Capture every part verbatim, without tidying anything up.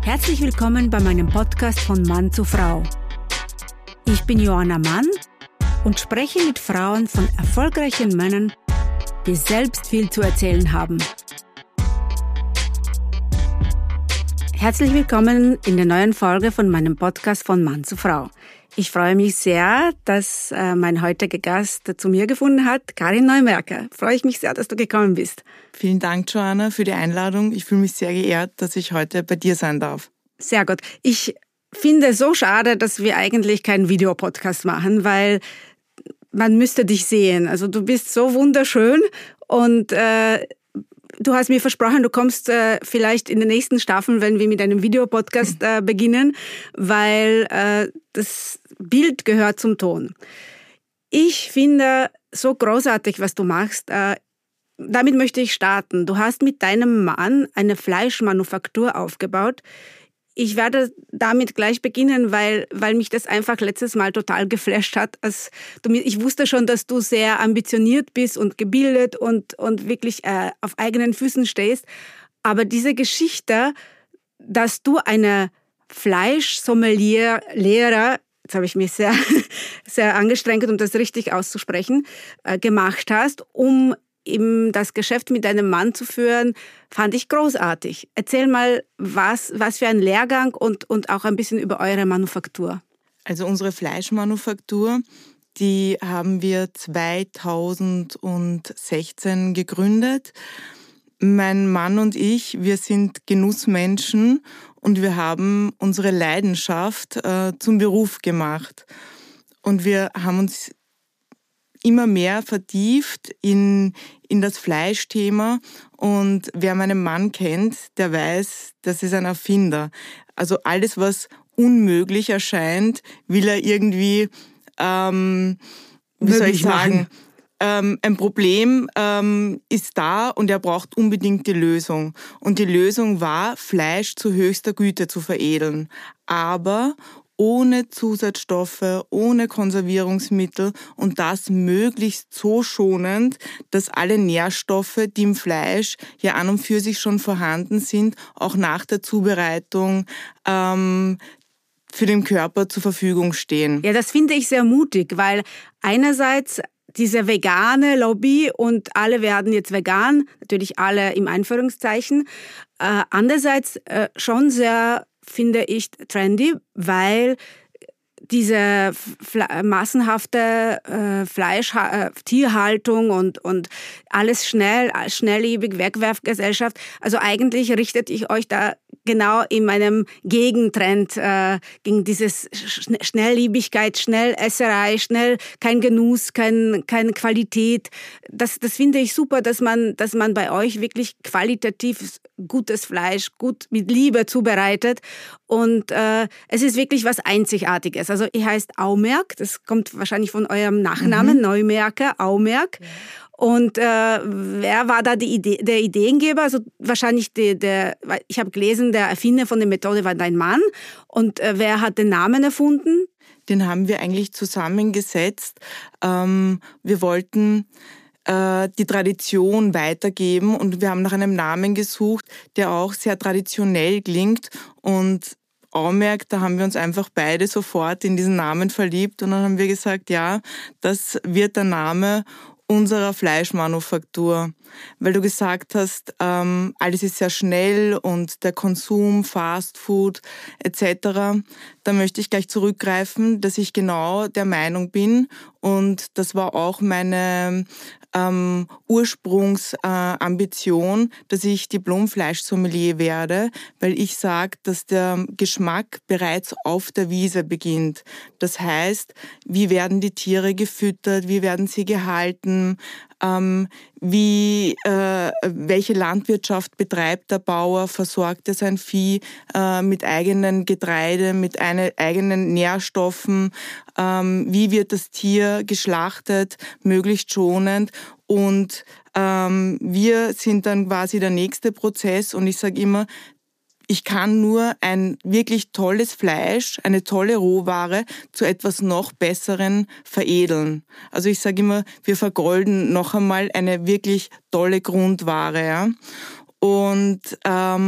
Herzlich willkommen bei meinem Podcast von Mann zu Frau. Ich bin Joanna Mann und spreche mit Frauen von erfolgreichen Männern, die selbst viel zu erzählen haben. Herzlich willkommen in der neuen Folge von meinem Podcast von Mann zu Frau. Ich freue mich sehr, dass äh, mein heutiger Gast zu mir gefunden hat, Karin Neumerker. Freue ich mich sehr, dass du gekommen bist. Vielen Dank, Joanna, für die Einladung. Ich fühle mich sehr geehrt, dass ich heute bei dir sein darf. Sehr gut. Ich finde es so schade, dass wir eigentlich keinen Videopodcast machen, weil man müsste dich sehen. Also du bist so wunderschön und äh, du hast mir versprochen, du kommst äh, vielleicht in den nächsten Staffeln, wenn wir mit einem Videopodcast äh, beginnen, weil äh, das Bild gehört zum Ton. Ich finde so großartig, was du machst. Äh, damit möchte ich starten. Du hast mit deinem Mann eine Fleischmanufaktur aufgebaut. Ich werde damit gleich beginnen, weil, weil mich das einfach letztes Mal total geflasht hat. Als du, ich wusste schon, dass du sehr ambitioniert bist und gebildet und, und wirklich äh, auf eigenen Füßen stehst. Aber diese Geschichte, dass du eine Fleischsommelier-Lehrer, jetzt habe ich mich sehr, sehr angestrengt, um das richtig auszusprechen, äh, gemacht hast, um eben das Geschäft mit deinem Mann zu führen, fand ich großartig. Erzähl mal, was, was für ein Lehrgang und, und auch ein bisschen über eure Manufaktur. Also unsere Fleischmanufaktur, die haben wir zweitausendsechzehn gegründet. Mein Mann und ich, wir sind Genussmenschen und wir haben unsere Leidenschaft äh, zum Beruf gemacht. Und wir haben uns immer mehr vertieft in, in das Fleischthema. Und wer meinen Mann kennt, der weiß, das ist ein Erfinder. Also alles, was unmöglich erscheint, will er irgendwie, ähm, wie soll ich sagen, ähm, ein Problem ähm, ist da und er braucht unbedingt die Lösung. Und die Lösung war, Fleisch zu höchster Güte zu veredeln. Aber ohne Zusatzstoffe, ohne Konservierungsmittel und das möglichst so schonend, dass alle Nährstoffe, die im Fleisch ja an und für sich schon vorhanden sind, auch nach der Zubereitung ähm, für den Körper zur Verfügung stehen. Ja, das finde ich sehr mutig, weil einerseits diese vegane Lobby und alle werden jetzt vegan, natürlich alle im Einführungszeichen, äh, andererseits äh, schon sehr, finde ich, trendy, weil diese Fle- massenhafte äh, Fleisch, äh, Tierhaltung und, und alles schnell, schnelllebig, Wegwerfgesellschaft, also eigentlich richtet ich euch da genau in meinem Gegentrend äh, gegen dieses Sch- Schnelllebigkeit, Schnellesserei, schnell, kein Genuss, kein, keine Qualität. Das, das finde ich super, dass man, dass man bei euch wirklich qualitativ gutes Fleisch, gut mit Liebe zubereitet. Und äh, es ist wirklich was Einzigartiges. Also ihr heißt Aumerk, das kommt wahrscheinlich von eurem Nachnamen, mhm. Neumerker, Aumerk. Ja. Und äh, wer war da die Idee, der Ideengeber? Also wahrscheinlich die, der, ich habe gelesen, der Erfinder von der Methode war dein Mann. Und äh, wer hat den Namen erfunden? Den haben wir eigentlich zusammengesetzt. Ähm, wir wollten äh, die Tradition weitergeben und wir haben nach einem Namen gesucht, der auch sehr traditionell klingt. Und Aumerk, da haben wir uns einfach beide sofort in diesen Namen verliebt und dann haben wir gesagt, ja, das wird der Name unserer Fleischmanufaktur, weil du gesagt hast, ähm, alles ist sehr schnell und der Konsum, Fast Food et cetera. Da möchte ich gleich zurückgreifen, dass ich genau der Meinung bin und das war auch meine ähm, Ursprungsambition, äh, dass ich Diplom-Fleischsommelier werde, weil ich sage, dass der Geschmack bereits auf der Wiese beginnt. Das heißt, wie werden die Tiere gefüttert, wie werden sie gehalten, ähm, wie, äh, welche Landwirtschaft betreibt der Bauer, versorgt er sein Vieh äh, mit eigenen Getreide, mit eine, eigenen Nährstoffen, ähm, wie wird das Tier geschlachtet, möglichst schonend und ähm, wir sind dann quasi der nächste Prozess und ich sage immer, ich kann nur ein wirklich tolles Fleisch, eine tolle Rohware zu etwas noch Besseren veredeln. Also ich sage immer, wir vergolden noch einmal eine wirklich tolle Grundware. Ja? Und ähm,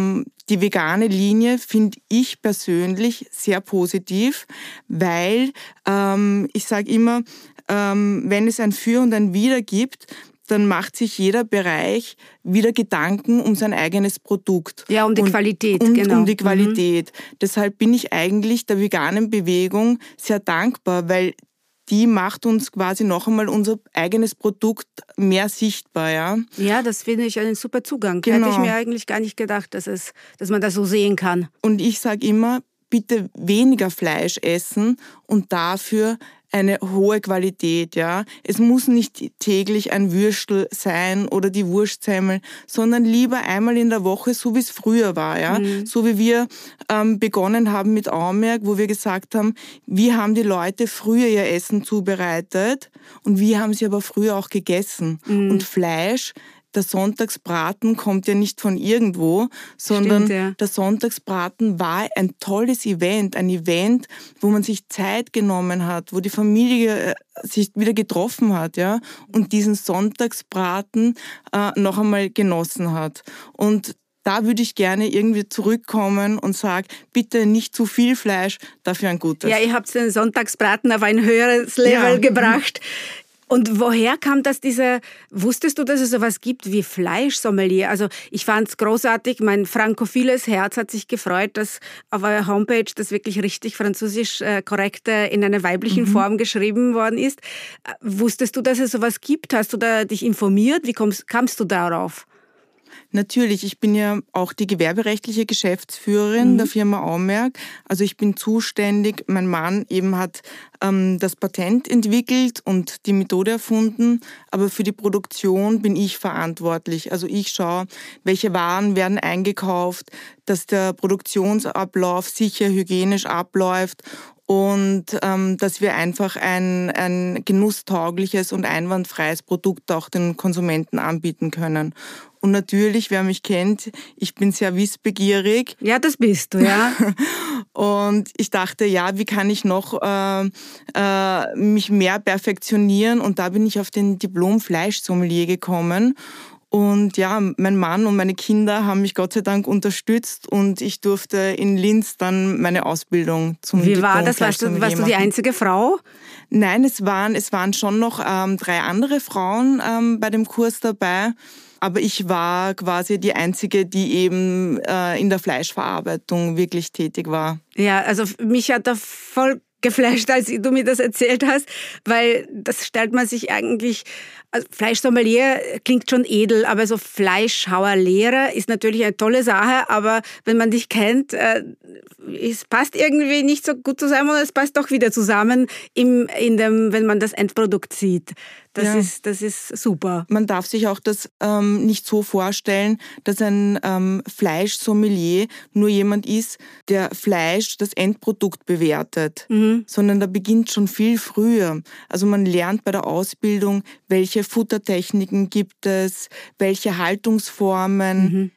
die vegane Linie finde ich persönlich sehr positiv, weil ähm, ich sage immer, ähm, wenn es ein Für und ein Wider gibt, dann macht sich jeder Bereich wieder Gedanken um sein eigenes Produkt. Ja, um die und, Qualität, und genau. um die Qualität. Mhm. Deshalb bin ich eigentlich der veganen Bewegung sehr dankbar, weil die macht uns quasi noch einmal unser eigenes Produkt mehr sichtbar. Ja, ja, das finde ich einen super Zugang. Genau. Hätte ich mir eigentlich gar nicht gedacht, dass, es, dass man das so sehen kann. Und ich sage immer, bitte weniger Fleisch essen und dafür eine hohe Qualität, ja. Es muss nicht täglich ein Würstel sein oder die Wurstsemmel, sondern lieber einmal in der Woche, so wie es früher war, ja. Mhm. So wie wir ähm, begonnen haben mit Aumerk, wo wir gesagt haben, wie haben die Leute früher ihr Essen zubereitet und wie haben sie aber früher auch gegessen. Mhm. Und Fleisch, der Sonntagsbraten kommt ja nicht von irgendwo, sondern Stimmt, ja. der Sonntagsbraten war ein tolles Event, ein Event, wo man sich Zeit genommen hat, wo die Familie sich wieder getroffen hat, ja, und diesen Sonntagsbraten äh, noch einmal genossen hat. Und da würde ich gerne irgendwie zurückkommen und sagen, bitte nicht zu viel Fleisch, dafür ein gutes. Ja, ihr habt den Sonntagsbraten auf ein höheres Level ja. gebracht. Und woher kam das, diese, wusstest du, dass es sowas gibt wie Fleischsommelier? Also ich fand es großartig, mein frankophiles Herz hat sich gefreut, dass auf eurer Homepage das wirklich richtig französisch äh, korrekt in einer weiblichen mhm. Form geschrieben worden ist. Äh, wusstest du, dass es sowas gibt? Hast du da dich informiert? Wie kommst, kamst du darauf? Natürlich, ich bin ja auch die gewerberechtliche Geschäftsführerin mhm. der Firma Aumerk. Also ich bin zuständig, mein Mann eben hat ähm, das Patent entwickelt und die Methode erfunden, aber für die Produktion bin ich verantwortlich. Also ich schaue, welche Waren werden eingekauft, dass der Produktionsablauf sicher hygienisch abläuft und ähm, dass wir einfach ein, ein genusstaugliches und einwandfreies Produkt auch den Konsumenten anbieten können. Und natürlich, wer mich kennt, ich bin sehr wissbegierig. Ja, das bist du, ja. Und ich dachte, ja, wie kann ich noch äh, äh, mich mehr perfektionieren? Und da bin ich auf den Diplom-Fleischsommelier gekommen. Und ja, mein Mann und meine Kinder haben mich Gott sei Dank unterstützt und ich durfte in Linz dann meine Ausbildung zum Wie war das? Warst du, warst du die einzige Frau? Nein, es waren, es waren schon noch ähm, drei andere Frauen ähm, bei dem Kurs dabei. Aber ich war quasi die Einzige, die eben äh, in der Fleischverarbeitung wirklich tätig war. Ja, also mich hat da voll geflasht, als du mir das erzählt hast, weil das stellt man sich eigentlich, also Fleischsommelier klingt schon edel, aber so Fleischhauerlehrer ist natürlich eine tolle Sache, aber wenn man dich kennt, äh, es passt irgendwie nicht so gut zusammen und es passt doch wieder zusammen, im, in dem, wenn man das Endprodukt sieht. Das, ja. ist, das ist super. Man darf sich auch das ähm, nicht so vorstellen, dass ein ähm, Fleischsommelier nur jemand ist, der Fleisch, das Endprodukt bewertet, mhm. sondern da beginnt schon viel früher. Also man lernt bei der Ausbildung, welche Futtertechniken gibt es, welche Haltungsformen, mhm.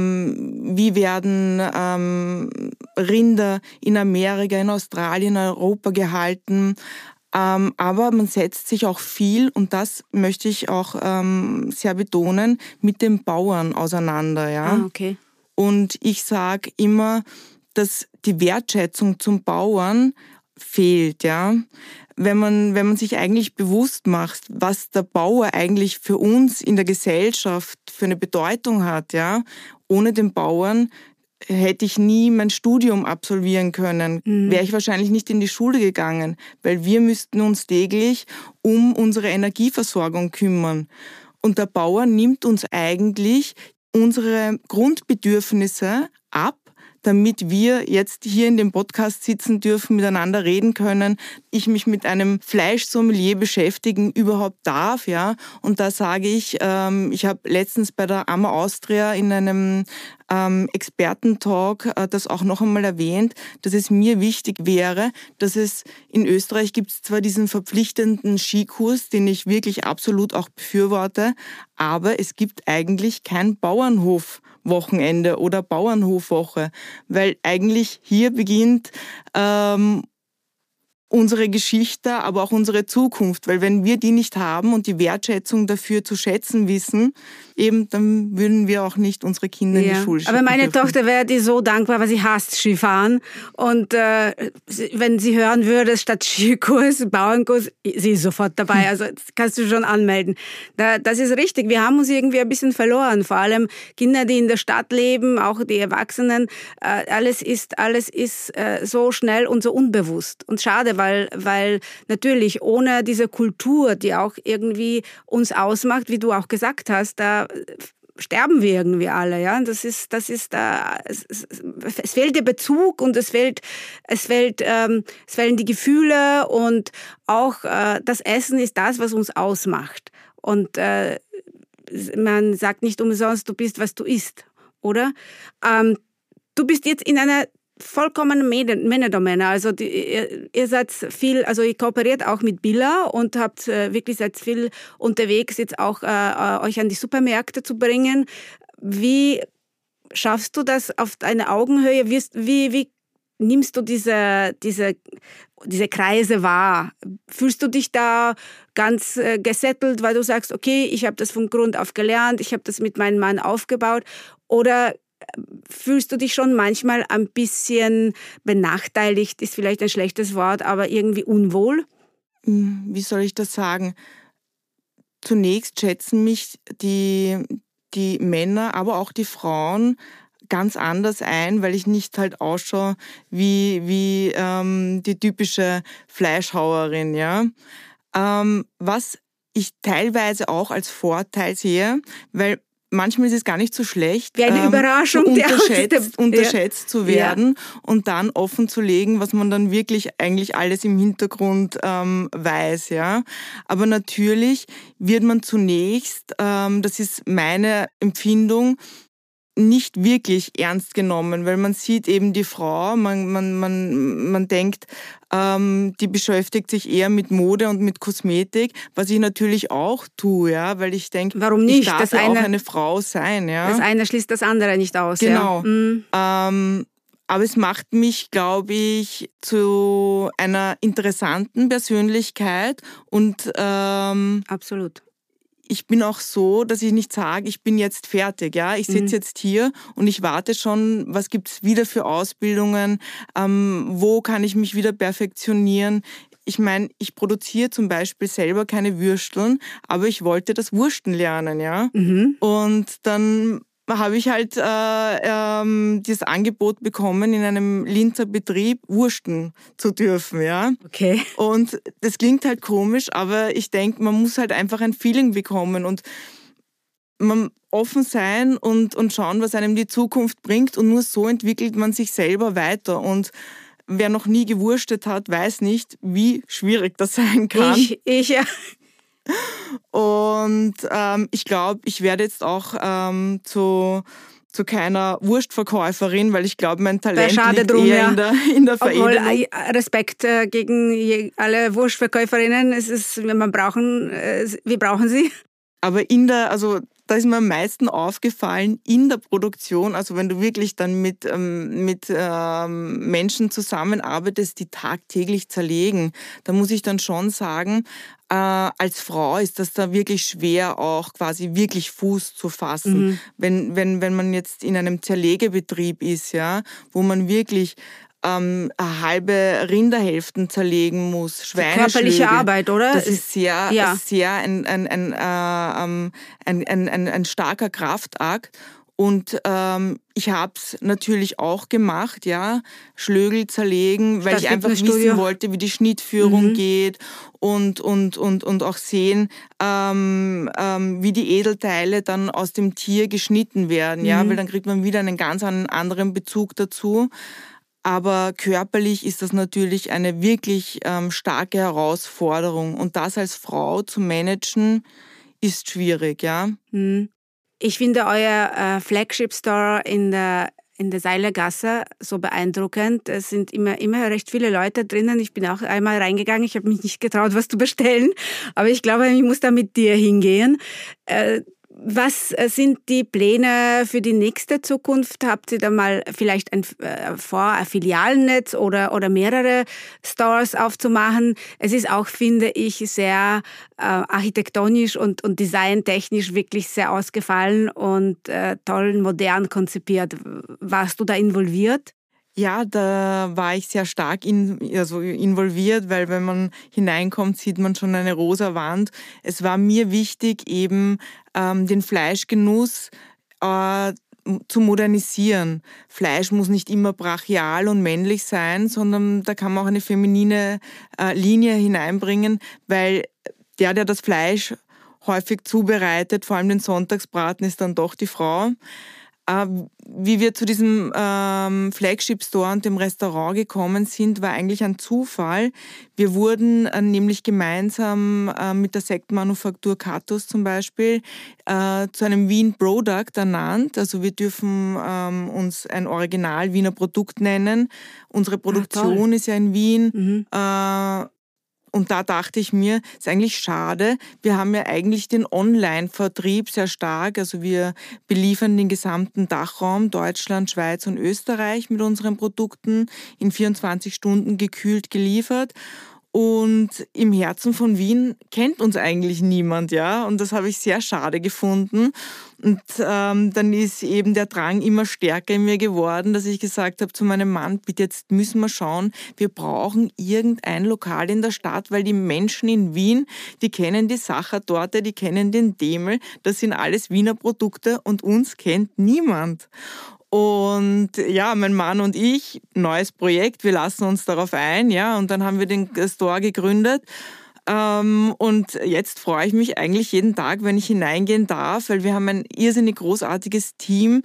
ähm, wie werden ähm, Rinder in Amerika, in Australien, in Europa gehalten. Ähm, aber man setzt sich auch viel, und das möchte ich auch ähm, sehr betonen, mit den Bauern auseinander. Ja? Ah, okay. Und ich sage immer, dass die Wertschätzung zum Bauern fehlt. Ja? Wenn man, wenn man sich eigentlich bewusst macht, was der Bauer eigentlich für uns in der Gesellschaft für eine Bedeutung hat. Ja? Ohne den Bauern hätte ich nie mein Studium absolvieren können, mhm. wäre ich wahrscheinlich nicht in die Schule gegangen, weil wir müssten uns täglich um unsere Energieversorgung kümmern. Und der Bauer nimmt uns eigentlich unsere Grundbedürfnisse ab, damit wir jetzt hier in dem Podcast sitzen dürfen, miteinander reden können, ich mich mit einem Fleischsommelier beschäftigen überhaupt darf, ja. Und da sage ich, ähm, ich habe letztens bei der Amma Austria in einem ähm, Expertentalk äh, das auch noch einmal erwähnt, dass es mir wichtig wäre, dass es in Österreich gibt es zwar diesen verpflichtenden Skikurs, den ich wirklich absolut auch befürworte, aber es gibt eigentlich kein Bauernhof Wochenende oder Bauernhofwoche, weil eigentlich hier beginnt ähm, unsere Geschichte, aber auch unsere Zukunft. Weil wenn wir die nicht haben und die Wertschätzung dafür zu schätzen wissen, eben, dann würden wir auch nicht unsere Kinder ja. in die Schule schicken Aber meine dürfen. Tochter wäre dir so dankbar, weil sie hasst Skifahren. Und äh, wenn sie hören würde, statt Skikurs, Bauernkurs, sie ist sofort dabei. Also das kannst du schon anmelden. Da, das ist richtig. Wir haben uns irgendwie ein bisschen verloren. Vor allem Kinder, die in der Stadt leben, auch die Erwachsenen. Äh, alles ist, alles ist äh, so schnell und so unbewusst. Und schade, weil, weil natürlich ohne diese Kultur, die auch irgendwie uns ausmacht, wie du auch gesagt hast, da sterben wir irgendwie alle, ja. Das ist, das ist, äh, es, es, es fehlt der Bezug und es fehlt, es fehlt, ähm, es fehlen die Gefühle und auch äh, das Essen ist das, was uns ausmacht. Und äh, man sagt nicht umsonst, du bist, was du isst, oder? Ähm, du bist jetzt in einer vollkommen Männerdomäne. Also die, ihr, ihr seid viel, also ihr kooperiert auch mit Billa und habt äh, wirklich seid viel unterwegs, jetzt auch äh, euch an die Supermärkte zu bringen. Wie schaffst du das auf eine Augenhöhe? Wie, wie, wie nimmst du diese, diese, diese Kreise wahr? Fühlst du dich da ganz äh, gesettelt, weil du sagst, okay, ich habe das von Grund auf gelernt, ich habe das mit meinem Mann aufgebaut? Oder fühlst du dich schon manchmal ein bisschen benachteiligt, ist vielleicht ein schlechtes Wort, aber irgendwie unwohl? Wie soll ich das sagen? Zunächst schätzen mich die, die Männer, aber auch die Frauen ganz anders ein, weil ich nicht halt ausschaue wie, wie ähm, die typische Fleischhauerin. Ja? Ähm, was ich teilweise auch als Vorteil sehe, weil manchmal ist es gar nicht so schlecht, wie eine ähm, Überraschung, so unterschätzt, der, unterschätzt ja. zu werden ja. und dann offen zu legen, was man dann wirklich eigentlich alles im Hintergrund ähm, weiß. Ja. Aber natürlich wird man zunächst, ähm, das ist meine Empfindung, nicht wirklich ernst genommen, weil man sieht eben die Frau, man, man, man, man denkt, ähm, die beschäftigt sich eher mit Mode und mit Kosmetik, was ich natürlich auch tue, ja, weil ich denke, warum nicht? Ich darf das ja eine, auch eine Frau sein. Ja. Das eine schließt das andere nicht aus. Genau. Ja. Mhm. Ähm, aber es macht mich, glaube ich, zu einer interessanten Persönlichkeit und ähm, absolut. Ich bin auch so, dass ich nicht sage, ich bin jetzt fertig. Ja, ich sitze mhm. jetzt hier und ich warte schon, was gibt's wieder für Ausbildungen, ähm, wo kann ich mich wieder perfektionieren. Ich meine, ich produziere zum Beispiel selber keine Würsteln, aber ich wollte das Wursten lernen, ja. Mhm. Und dann habe ich halt äh, ähm, dieses Angebot bekommen, in einem Linzer Betrieb Wursten zu dürfen, ja. Okay. Und das klingt halt komisch, aber ich denke, man muss halt einfach ein Feeling bekommen und man offen sein und, und schauen, was einem die Zukunft bringt und nur so entwickelt man sich selber weiter und wer noch nie gewurstet hat, weiß nicht, wie schwierig das sein kann. Ich, ich ja. Und ähm, ich glaube, ich werde jetzt auch ähm, zu, zu keiner Wurstverkäuferin, weil ich glaube, mein Talent liegt drum, eher ja. in der, in der Veredelung. Obwohl, Respekt äh, gegen alle Wurstverkäuferinnen. Es ist, wenn man brauchen, äh, wir brauchen sie. Aber in der, also da ist mir am meisten aufgefallen in der Produktion, also wenn du wirklich dann mit, ähm, mit ähm, Menschen zusammenarbeitest, die tagtäglich zerlegen, da muss ich dann schon sagen, äh, als Frau ist das da wirklich schwer, auch quasi wirklich Fuß zu fassen. Mhm. Wenn, wenn, wenn man jetzt in einem Zerlegebetrieb ist, ja, wo man wirklich ähm, halbe Rinderhälften zerlegen muss, Schweineschlügel. Körperliche Arbeit, oder? Das ist sehr, ja. sehr ein, ein, ein, äh, ein, ein, ein, ein starker Kraftakt. Und ähm, ich habe es natürlich auch gemacht, ja, Schlögel zerlegen, weil das ich einfach wissen wollte, wie die Schnittführung mhm. geht und und und und auch sehen, ähm, ähm, wie die Edelteile dann aus dem Tier geschnitten werden, mhm. ja, weil dann kriegt man wieder einen ganz anderen Bezug dazu. Aber körperlich ist das natürlich eine wirklich ähm, starke Herausforderung. Und das als Frau zu managen, ist schwierig, ja. Ich finde euer äh, Flagship-Store in der, in der Seilergasse so beeindruckend. Es sind immer, immer recht viele Leute drinnen. Ich bin auch einmal reingegangen. Ich habe mich nicht getraut, was zu bestellen. Aber ich glaube, ich muss da mit dir hingehen. Äh, Was sind die Pläne für die nächste Zukunft? Habt ihr da mal vielleicht ein, äh, vor, ein Filialennetz oder, oder mehrere Stores aufzumachen? Es ist auch, finde ich, sehr äh, architektonisch und, und designtechnisch wirklich sehr ausgefallen und äh, toll modern konzipiert. Warst du da involviert? Ja, da war ich sehr stark in, also involviert, weil wenn man hineinkommt, sieht man schon eine rosa Wand. Es war mir wichtig, eben ähm, den Fleischgenuss äh, zu modernisieren. Fleisch muss nicht immer brachial und männlich sein, sondern da kann man auch eine feminine äh, Linie hineinbringen, weil der, der das Fleisch häufig zubereitet, vor allem den Sonntagsbraten, ist dann doch die Frau. Wie wir zu diesem ähm, Flagship-Store und dem Restaurant gekommen sind, war eigentlich ein Zufall. Wir wurden äh, nämlich gemeinsam äh, mit der Sektmanufaktur Catus zum Beispiel äh, zu einem Wien Product ernannt. Also wir dürfen ähm, uns ein Original Wiener Produkt nennen. Unsere Produktion ah, ist ja in Wien. Mhm. Äh, Und da dachte ich mir, ist eigentlich schade, wir haben ja eigentlich den Online-Vertrieb sehr stark, also wir beliefern den gesamten Dachraum, Deutschland, Schweiz und Österreich mit unseren Produkten in vierundzwanzig Stunden gekühlt geliefert. Und im Herzen von Wien kennt uns eigentlich niemand, ja. Und das habe ich sehr schade gefunden. Und ähm, dann ist eben der Drang immer stärker in mir geworden, dass ich gesagt habe zu meinem Mann, bitte jetzt müssen wir schauen, wir brauchen irgendein Lokal in der Stadt, weil die Menschen in Wien, die kennen die Sachertorte, die kennen den Demel, das sind alles Wiener Produkte und uns kennt niemand. Und ja, mein Mann und ich, neues Projekt, wir lassen uns darauf ein, ja, und dann haben wir den Store gegründet. Und jetzt freue ich mich eigentlich jeden Tag, wenn ich hineingehen darf, weil wir haben ein irrsinnig großartiges Team.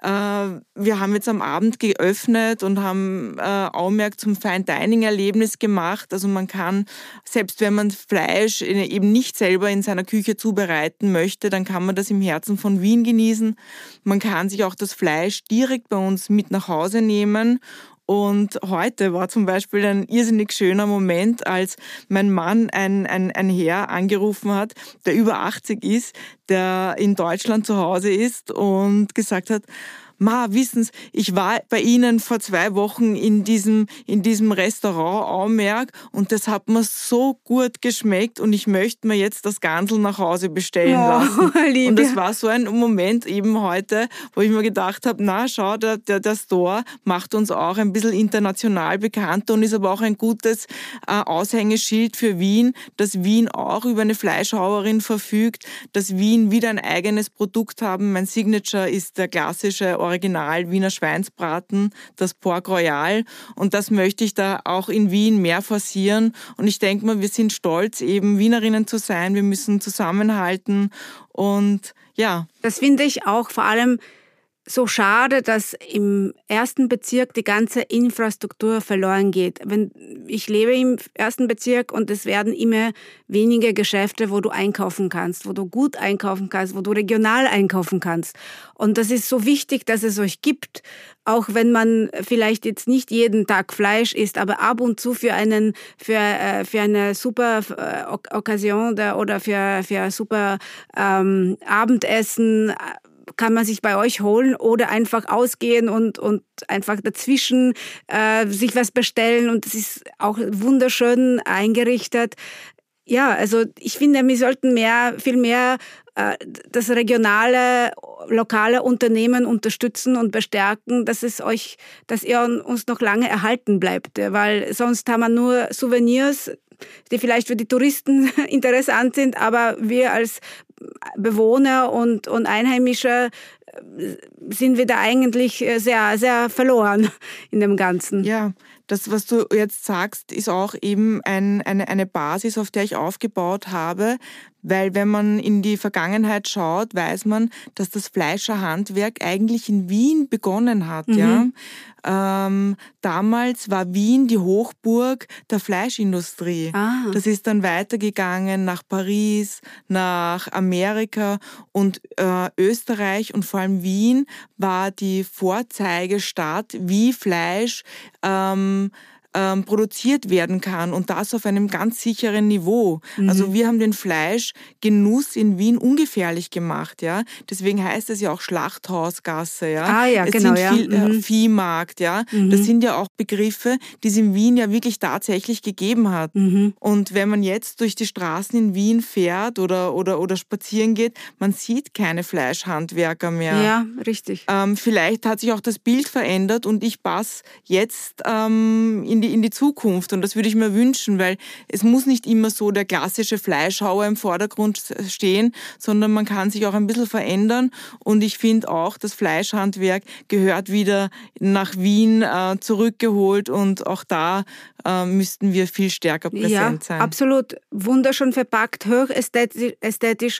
Wir haben jetzt am Abend geöffnet und haben Augenmerk zum Fine-Dining-Erlebnis gemacht. Also man kann, selbst wenn man Fleisch eben nicht selber in seiner Küche zubereiten möchte, dann kann man das im Herzen von Wien genießen. Man kann sich auch das Fleisch direkt bei uns mit nach Hause nehmen. Und heute war zum Beispiel ein irrsinnig schöner Moment, als mein Mann ein, ein, ein Herr angerufen hat, der über achtzig ist, der in Deutschland zu Hause ist und gesagt hat, Ma, wissen's, ich war bei Ihnen vor zwei Wochen in diesem, in diesem Restaurant Aumerk und das hat mir so gut geschmeckt und ich möchte mir jetzt das Gansel nach Hause bestellen oh, lassen. Liebe. Und das war so ein Moment eben heute, wo ich mir gedacht habe, na schau, der, der, der Store macht uns auch ein bisschen international bekannt und ist aber auch ein gutes äh, Aushängeschild für Wien, dass Wien auch über eine Fleischhauerin verfügt, dass Wien wieder ein eigenes Produkt haben. Mein Signature ist der klassische Original Wiener Schweinsbraten, das Pork Royal. Und das möchte ich da auch in Wien mehr forcieren. Und ich denke mal, wir sind stolz, eben Wienerinnen zu sein. Wir müssen zusammenhalten. Und ja. Das finde ich auch vor allem so schade, dass im ersten Bezirk die ganze Infrastruktur verloren geht. Wenn, ich lebe im ersten Bezirk und es werden immer weniger Geschäfte, wo du einkaufen kannst, wo du gut einkaufen kannst, wo du regional einkaufen kannst. Und das ist so wichtig, dass es euch gibt, auch wenn man vielleicht jetzt nicht jeden Tag Fleisch isst, aber ab und zu für einen, für, für eine super Occasion oder für, für ein super ähm, Abendessen kann man sich bei euch holen oder einfach ausgehen und, und einfach dazwischen äh, sich was bestellen. Und das ist auch wunderschön eingerichtet. Ja, also ich finde, wir sollten mehr, viel mehr äh, das regionale, lokale Unternehmen unterstützen und bestärken, dass es euch, dass ihr uns noch lange erhalten bleibt. Weil sonst haben wir nur Souvenirs, die vielleicht für die Touristen interessant sind, aber wir als Bewohner und, und Einheimische sind wir da eigentlich sehr, sehr verloren in dem Ganzen. Ja, das, was du jetzt sagst, ist auch eben ein, eine, eine Basis, auf der ich aufgebaut habe, weil wenn man in die Vergangenheit schaut, weiß man, dass das Fleischerhandwerk eigentlich in Wien begonnen hat. Mhm. Ja? Ähm, damals war Wien die Hochburg der Fleischindustrie. Ah. Das ist dann weitergegangen nach Paris, nach Amerika und äh, Österreich und vor allem Wien war die Vorzeigestadt, wie Fleisch ähm, ähm, produziert werden kann und das auf einem ganz sicheren Niveau. Mhm. Also wir haben den Fleischgenuss in Wien ungefährlich gemacht. Ja? Deswegen heißt es ja auch Schlachthausgasse. Ja? Ah ja, es genau. sind Ja. viel, äh, Mhm. Viehmarkt. Ja? Mhm. Das sind ja auch Begriffe, die es in Wien ja wirklich tatsächlich gegeben hat. Mhm. Und wenn man jetzt durch die Straßen in Wien fährt oder, oder, oder spazieren geht, man sieht keine Fleischhandwerker mehr. Ja, richtig. Ähm, vielleicht hat sich auch das Bild verändert und ich passe jetzt ähm, in, die, in die Zukunft. Und das würde ich mir wünschen, weil es muss nicht immer so der klassische Fleischhauer im Vordergrund stehen, sondern man kann sich auch ein bisschen verändern. Und ich finde auch, das Fleischhandwerk gehört wieder nach Wien äh, zurückgeholt und auch da äh, müssten wir viel stärker präsent ja, sein. Absolut. Wunderschön verpackt, hochästhetisch. Ästhetisch.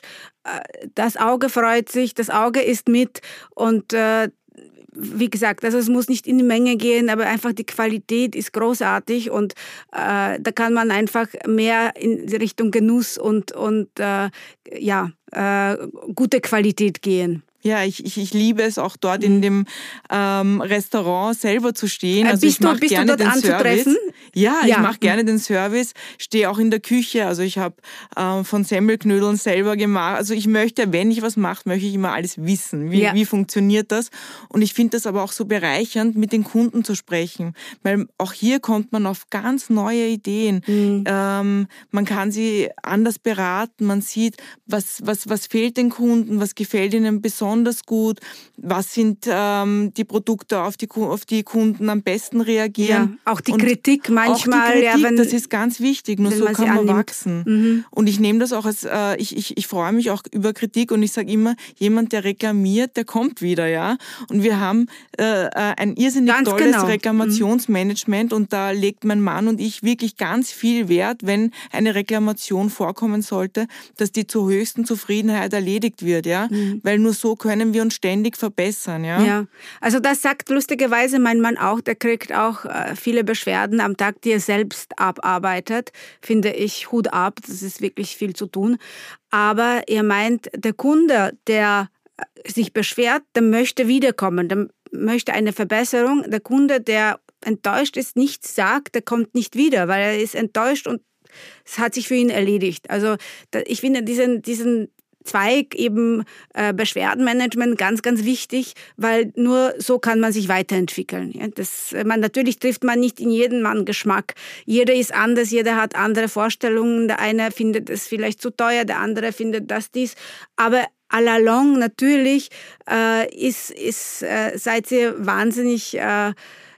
Das Auge freut sich, das Auge ist mit und äh, wie gesagt, also es muss nicht in die Menge gehen, aber einfach die Qualität ist großartig und äh, da kann man einfach mehr in Richtung Genuss und, und äh, ja, äh, gute Qualität gehen. Ja, ich, ich, ich liebe es auch dort in dem ähm, Restaurant selber zu stehen. Also bist ich mache du, bist gerne du dort den anzutreffen? Service. Ja, ja. ich mache gerne den Service, stehe auch in der Küche. Also ich habe äh, von Semmelknödeln selber gemacht. Also ich möchte, wenn ich was mache, möchte ich immer alles wissen. Wie, ja. wie funktioniert das? Und ich finde das aber auch so bereichernd, mit den Kunden zu sprechen. Weil auch hier kommt man auf ganz neue Ideen. Mhm. Ähm, man kann sie anders beraten. Man sieht, was, was, was fehlt den Kunden, was gefällt ihnen besonders gut, was sind ähm, die Produkte, auf die, auf die Kunden am besten reagieren. Ja, auch die und Kritik manchmal. Auch die Kritik, ja, wenn, das ist ganz wichtig, nur so man kann man annimmt. wachsen. Mhm. Und ich nehme das auch als, äh, ich, ich, ich freue mich auch über Kritik und ich sage immer, jemand, der reklamiert, der kommt wieder. Ja. Und wir haben äh, ein irrsinnig ganz tolles genau. Reklamationsmanagement mhm. und da legt mein Mann und ich wirklich ganz viel Wert, wenn eine Reklamation vorkommen sollte, dass die zur höchsten Zufriedenheit erledigt wird. Ja. Mhm. Weil nur so können wir uns ständig verbessern. Ja, ja. Also das sagt lustigerweise mein Mann auch, der kriegt auch äh, viele Beschwerden am Tag, die er selbst abarbeitet. Finde ich, Hut ab, das ist wirklich viel zu tun. Aber er meint, der Kunde, der sich beschwert, der möchte wiederkommen, der möchte eine Verbesserung. Der Kunde, der enttäuscht ist, nichts sagt, der kommt nicht wieder, weil er ist enttäuscht und es hat sich für ihn erledigt. Also ich finde diesen, diesen Zweig eben äh, Beschwerdenmanagement ganz, ganz wichtig, weil nur so kann man sich weiterentwickeln. Ja, das, man, natürlich trifft man nicht in jeden Mann Geschmack. Jeder ist anders, jeder hat andere Vorstellungen. Der eine findet es vielleicht zu teuer, der andere findet das dies. Aber à la longue natürlich äh, ist, ist, äh, seid ihr wahnsinnig äh,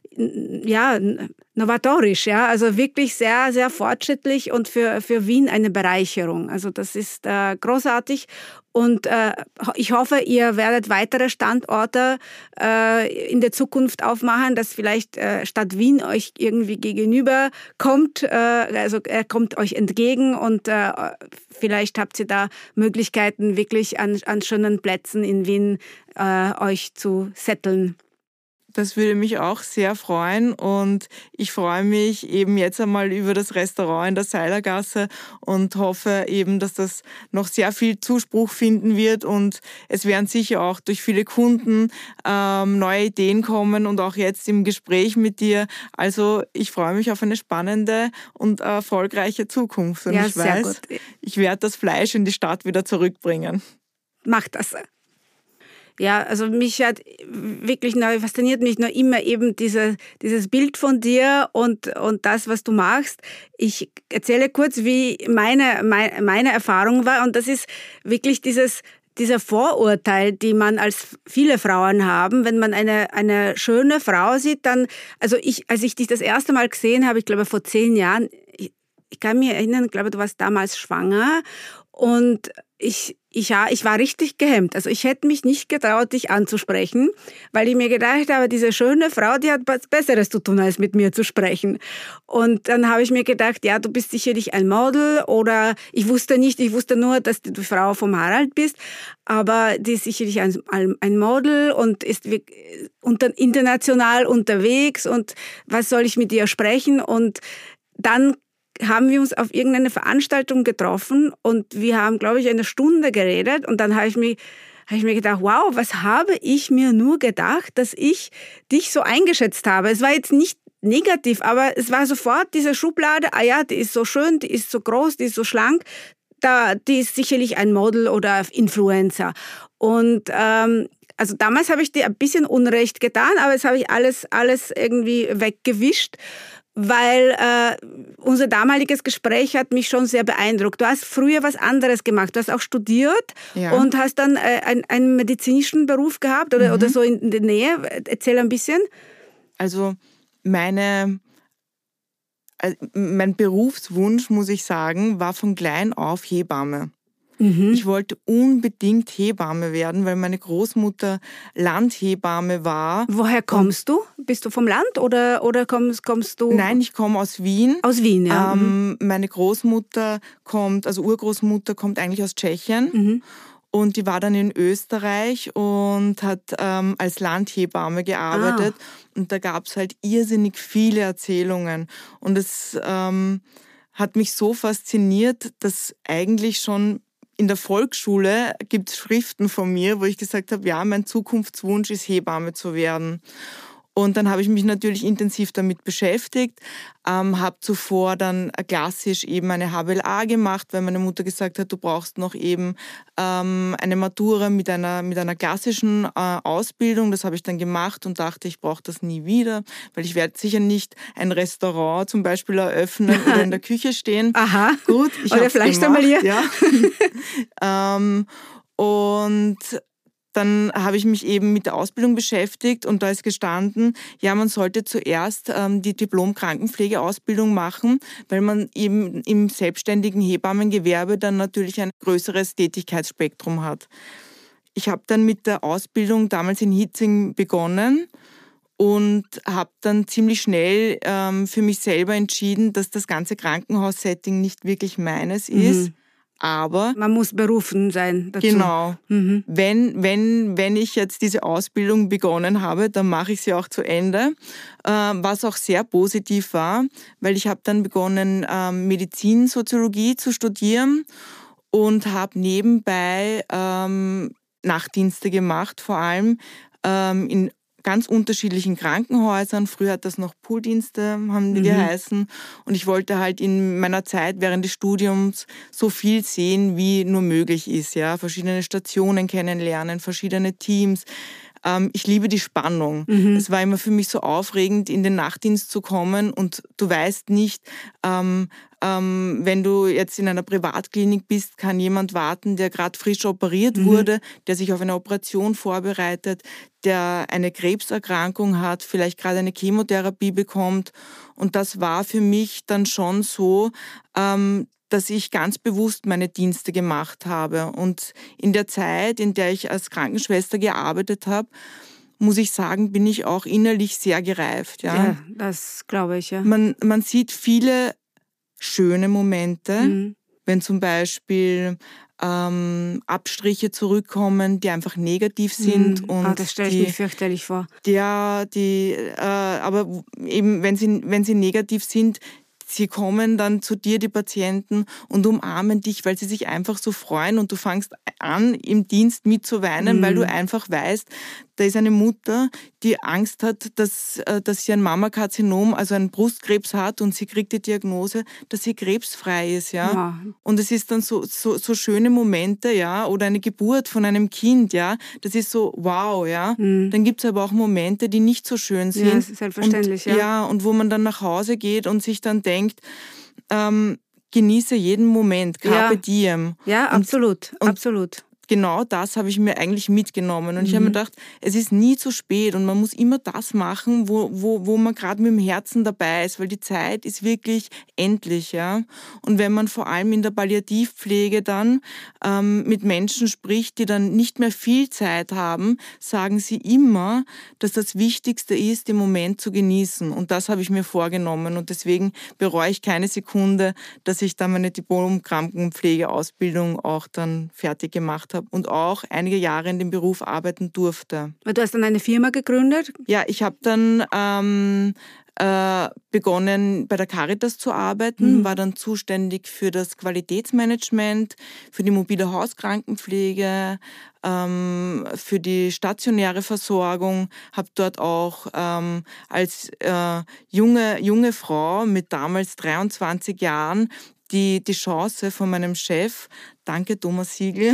ja, novatorisch, ja, also wirklich sehr, sehr fortschrittlich und für, für Wien eine Bereicherung. Also das ist äh, großartig und äh, ich hoffe, ihr werdet weitere Standorte äh, in der Zukunft aufmachen, dass vielleicht äh, Stadt Wien euch irgendwie gegenüber kommt, äh, also er kommt euch entgegen und äh, vielleicht habt ihr da Möglichkeiten, wirklich an, an schönen Plätzen in Wien äh, euch zu setteln. Das würde mich auch sehr freuen und ich freue mich eben jetzt einmal über das Restaurant in der Seilergasse und hoffe eben, dass das noch sehr viel Zuspruch finden wird und es werden sicher auch durch viele Kunden ähm, neue Ideen kommen und auch jetzt im Gespräch mit dir. Also ich freue mich auf eine spannende und erfolgreiche Zukunft und ja, ich weiß, ich werde das Fleisch in die Stadt wieder zurückbringen. Macht das. Ja, also mich hat wirklich neu fasziniert mich noch immer eben diese, dieses Bild von dir und, und das, was du machst. Ich erzähle kurz, wie meine, meine, meine Erfahrung war und das ist wirklich dieses, dieser Vorurteil, die man als viele Frauen haben, wenn man eine, eine schöne Frau sieht, dann, also ich, als ich dich das erste Mal gesehen habe, ich glaube vor zehn Jahren, ich, ich kann mich erinnern, ich glaube, du warst damals schwanger und ich, ich, ja, ich war richtig gehemmt. Also ich hätte mich nicht getraut, dich anzusprechen, weil ich mir gedacht habe, diese schöne Frau, die hat was Besseres zu tun, als mit mir zu sprechen. Und dann habe ich mir gedacht, ja, du bist sicherlich ein Model oder ich wusste nicht, ich wusste nur, dass du die Frau vom Harald bist, aber die ist sicherlich ein, ein Model und ist international unterwegs und was soll ich mit ihr sprechen? Und dann haben wir uns auf irgendeine Veranstaltung getroffen und wir haben, glaube ich, eine Stunde geredet und dann habe ich mir, habe ich mir gedacht, wow, was habe ich mir nur gedacht, dass ich dich so eingeschätzt habe. Es war jetzt nicht negativ, aber es war sofort diese Schublade, ah ja, die ist so schön, die ist so groß, die ist so schlank, da, die ist sicherlich ein Model oder Influencer. Und ähm, also damals habe ich dir ein bisschen Unrecht getan, aber jetzt habe ich alles, alles irgendwie weggewischt, weil äh, unser damaliges Gespräch hat mich schon sehr beeindruckt. Du hast früher was anderes gemacht, du hast auch studiert ja. und hast dann äh, ein, einen medizinischen Beruf gehabt oder, mhm. oder so in der Nähe. Erzähl ein bisschen. Also meine, also mein Berufswunsch, muss ich sagen, war von klein auf Hebamme. Mhm. Ich wollte unbedingt Hebamme werden, weil meine Großmutter Landhebamme war. Woher kommst du? Bist du vom Land oder, oder kommst, kommst du? Nein, ich komme aus Wien. Aus Wien, ja. Ähm, meine Großmutter kommt, also Urgroßmutter kommt eigentlich aus Tschechien. Mhm. Und die war dann in Österreich und hat ähm, als Landhebamme gearbeitet. Ah. Und da gab es halt irrsinnig viele Erzählungen. Und es ähm, hat mich so fasziniert, dass eigentlich schon in der Volksschule gibt es Schriften von mir, wo ich gesagt habe, ja, mein Zukunftswunsch ist, Hebamme zu werden. Und dann habe ich mich natürlich intensiv damit beschäftigt, ähm, habe zuvor dann klassisch eben eine H B L A gemacht, weil meine Mutter gesagt hat, du brauchst noch eben ähm, eine Matura mit einer, mit einer klassischen äh, Ausbildung. Das habe ich dann gemacht und dachte, ich brauche das nie wieder, weil ich werde sicher nicht ein Restaurant zum Beispiel eröffnen oder in der Küche stehen. Aha, gut, ich oder Fleischsommelier. Ja. ähm, und dann habe ich mich eben mit der Ausbildung beschäftigt und da ist gestanden, ja, man sollte zuerst ähm, die Diplom-Krankenpflegeausbildung machen, weil man eben im selbstständigen Hebammengewerbe dann natürlich ein größeres Tätigkeitsspektrum hat. Ich habe dann mit der Ausbildung damals in Hitzing begonnen und habe dann ziemlich schnell ähm, für mich selber entschieden, dass das ganze Krankenhaussetting nicht wirklich meines mhm. ist. Aber man muss berufen sein dazu. Genau. Mhm. Wenn, wenn, wenn ich jetzt diese Ausbildung begonnen habe, dann mache ich sie auch zu Ende. Äh, was auch sehr positiv war, weil ich habe dann begonnen, äh, Medizinsoziologie zu studieren und habe nebenbei ähm, Nachtdienste gemacht, vor allem ähm, in ganz unterschiedlichen Krankenhäusern. Früher hat das noch Pooldienste, haben die mhm. geheißen. Und ich wollte halt in meiner Zeit während des Studiums so viel sehen, wie nur möglich ist. Ja? Verschiedene Stationen kennenlernen, verschiedene Teams. Ähm, ich liebe die Spannung. Mhm. Es war immer für mich so aufregend, in den Nachtdienst zu kommen und du weißt nicht, ähm, ähm, wenn du jetzt in einer Privatklinik bist, kann jemand warten, der gerade frisch operiert mhm. wurde, der sich auf eine Operation vorbereitet, der eine Krebserkrankung hat, vielleicht gerade eine Chemotherapie bekommt. Und das war für mich dann schon so, ähm, dass ich ganz bewusst meine Dienste gemacht habe. Und in der Zeit, in der ich als Krankenschwester gearbeitet habe, muss ich sagen, bin ich auch innerlich sehr gereift. Ja, ja das glaube ich, ja. Man, man sieht viele schöne Momente, mhm. wenn zum Beispiel ähm, Abstriche zurückkommen, die einfach negativ sind. Mhm. Und oh, das stelle ich die, mir fürchterlich vor. Ja, die, äh, aber eben, wenn sie, wenn sie negativ sind, sie kommen dann zu dir, die Patienten, und umarmen dich, weil sie sich einfach so freuen und du fängst an, im Dienst mitzuweinen, mhm. weil du einfach weißt, da ist eine Mutter, die Angst hat, dass, dass sie ein Mammakarzinom, also einen Brustkrebs hat und sie kriegt die Diagnose, dass sie krebsfrei ist. Ja? ja. Und es ist dann so, so, so schöne Momente, ja, oder eine Geburt von einem Kind, ja, das ist so wow, ja. Mhm. Dann gibt es aber auch Momente, die nicht so schön sind. Ja, das ist selbstverständlich, und, ja. Ja, und wo man dann nach Hause geht und sich dann denkt, ähm, genieße jeden Moment, carpe ja. diem. Ja, und, absolut, und absolut. Genau das habe ich mir eigentlich mitgenommen. Und mhm. ich habe mir gedacht, es ist nie zu spät und man muss immer das machen, wo, wo, wo man gerade mit dem Herzen dabei ist, weil die Zeit ist wirklich endlich. Ja? Und wenn man vor allem in der Palliativpflege dann ähm, mit Menschen spricht, die dann nicht mehr viel Zeit haben, sagen sie immer, dass das Wichtigste ist, den Moment zu genießen. Und das habe ich mir vorgenommen. Und deswegen bereue ich keine Sekunde, dass ich dann meine Diplom-Krankenpflegeausbildung auch dann fertig gemacht habe habe und auch einige Jahre in dem Beruf arbeiten durfte. Du hast dann eine Firma gegründet? Ja, ich habe dann ähm, äh, begonnen, bei der Caritas zu arbeiten, mhm. war dann zuständig für das Qualitätsmanagement, für die mobile Hauskrankenpflege, ähm, für die stationäre Versorgung, habe dort auch ähm, als äh, junge, junge Frau mit damals dreiundzwanzig Jahren die, die Chance von meinem Chef, danke Thomas Siegel,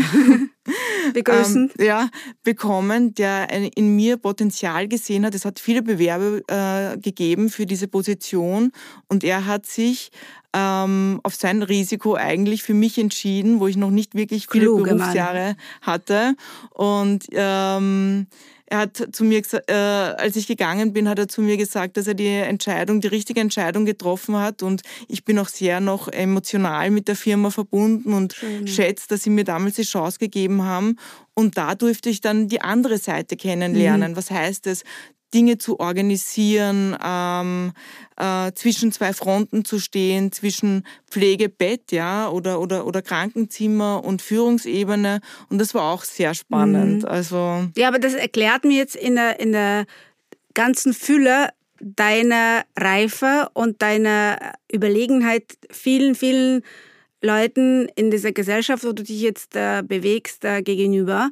begrüßen. ähm, ja, bekommen, der in mir Potenzial gesehen hat. Es hat viele Bewerber äh, gegeben für diese Position und er hat sich ähm, auf sein Risiko eigentlich für mich entschieden, wo ich noch nicht wirklich viele Kluge Berufsjahre Mann. hatte. Und ähm, er hat zu mir gesagt, äh, als ich gegangen bin, hat er zu mir gesagt, dass er die Entscheidung, die richtige Entscheidung getroffen hat. Und ich bin auch sehr noch emotional mit der Firma verbunden und Schön. schätze, dass sie mir damals die Chance gegeben haben. Und da durfte ich dann die andere Seite kennenlernen. Mhm. Was heißt es? Dinge zu organisieren, ähm, äh, zwischen zwei Fronten zu stehen, zwischen Pflegebett, ja, oder, oder, oder Krankenzimmer und Führungsebene. Und das war auch sehr spannend. Mhm. Also ja, aber das erklärt mir jetzt in der, in der ganzen Fülle deiner Reife und deiner Überlegenheit vielen, vielen Leuten in dieser Gesellschaft, wo du dich jetzt äh, bewegst, äh, gegenüber.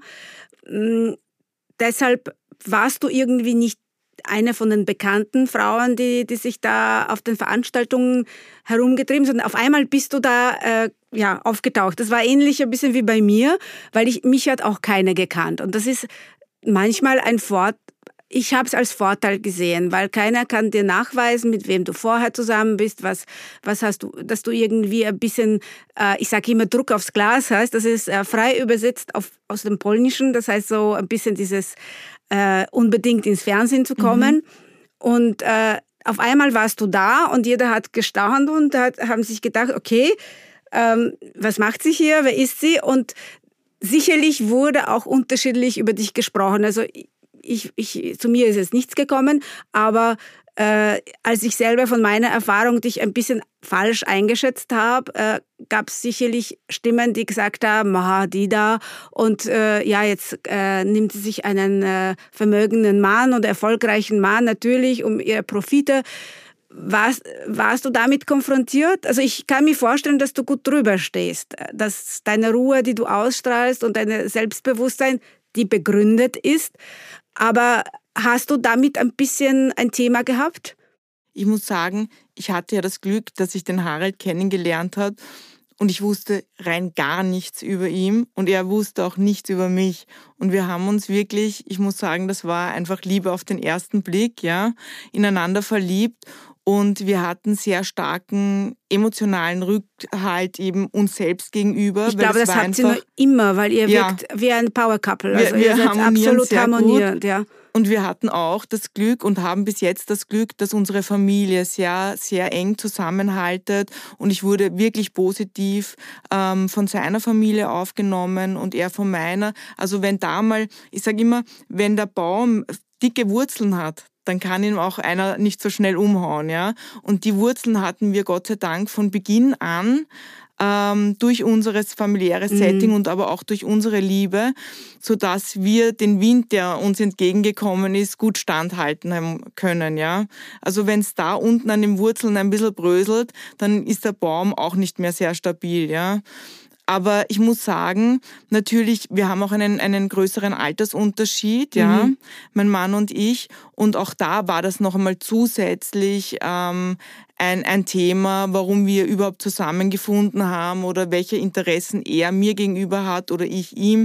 Mhm. Deshalb warst du irgendwie nicht eine von den bekannten Frauen, die, die sich da auf den Veranstaltungen herumgetrieben sind. Auf einmal bist du da äh, ja, aufgetaucht. Das war ähnlich ein bisschen wie bei mir, weil ich, mich hat auch keine gekannt. Und das ist manchmal ein Vorteil. Ich habe es als Vorteil gesehen, weil keiner kann dir nachweisen, mit wem du vorher zusammen bist, was, was hast du, dass du irgendwie ein bisschen, äh, ich sage immer Druck aufs Glas hast. Das ist äh, frei übersetzt auf, aus dem Polnischen. Das heißt so ein bisschen dieses äh, unbedingt ins Fernsehen zu kommen. Mhm. Und äh, auf einmal warst du da und jeder hat gestaunt und hat, haben sich gedacht, okay, ähm, was macht sie hier, wer ist sie? Und sicherlich wurde auch unterschiedlich über dich gesprochen. Also Ich, ich, zu mir ist jetzt nichts gekommen, aber äh, als ich selber von meiner Erfahrung dich ein bisschen falsch eingeschätzt habe, äh, gab es sicherlich Stimmen, die gesagt haben, aha, die da und äh, ja, jetzt äh, nimmt sie sich einen äh, vermögenden Mann oder erfolgreichen Mann natürlich um ihre Profite. Warst, warst du damit konfrontiert? Also ich kann mir vorstellen, dass du gut drüber stehst, dass deine Ruhe, die du ausstrahlst und dein Selbstbewusstsein, die begründet ist. Aber hast du damit ein bisschen ein Thema gehabt? Ich muss sagen, ich hatte ja das Glück, dass ich den Harald kennengelernt habe und ich wusste rein gar nichts über ihn und er wusste auch nichts über mich. Und wir haben uns wirklich, ich muss sagen, das war einfach Liebe auf den ersten Blick, ja, ineinander verliebt. Und wir hatten sehr starken emotionalen Rückhalt eben uns selbst gegenüber. Ich glaube, das, das habt ihr nur immer, weil ihr ja, wirkt wie ein Power Couple. Also wir, wir ihr seid absolut harmonierend. Ja. Und wir hatten auch das Glück und haben bis jetzt das Glück, dass unsere Familie sehr, sehr eng zusammenhaltet. Und ich wurde wirklich positiv ähm, von seiner Familie aufgenommen und er von meiner. Also wenn da mal, ich sage immer, wenn der Baum dicke Wurzeln hat, dann kann ihn auch einer nicht so schnell umhauen, ja. Und die Wurzeln hatten wir Gott sei Dank von Beginn an ähm, durch unser familiäres mhm. Setting und aber auch durch unsere Liebe, sodass wir den Wind, der uns entgegengekommen ist, gut standhalten können, ja. Also wenn es da unten an den Wurzeln ein bisschen bröselt, dann ist der Baum auch nicht mehr sehr stabil, ja. Aber ich muss sagen, natürlich, wir haben auch einen, einen größeren Altersunterschied, ja, mhm. mein Mann und ich. Und auch da war das noch einmal zusätzlich ähm, ein, ein Thema, warum wir überhaupt zusammengefunden haben oder welche Interessen er mir gegenüber hat oder ich ihm.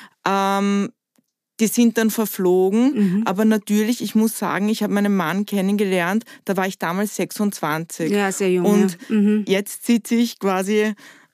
Ähm, die sind dann verflogen. Mhm. Aber natürlich, ich muss sagen, ich habe meinen Mann kennengelernt, da war ich damals sechsundzwanzig. Ja, sehr jung. Und ja. mhm. jetzt sitze ich quasi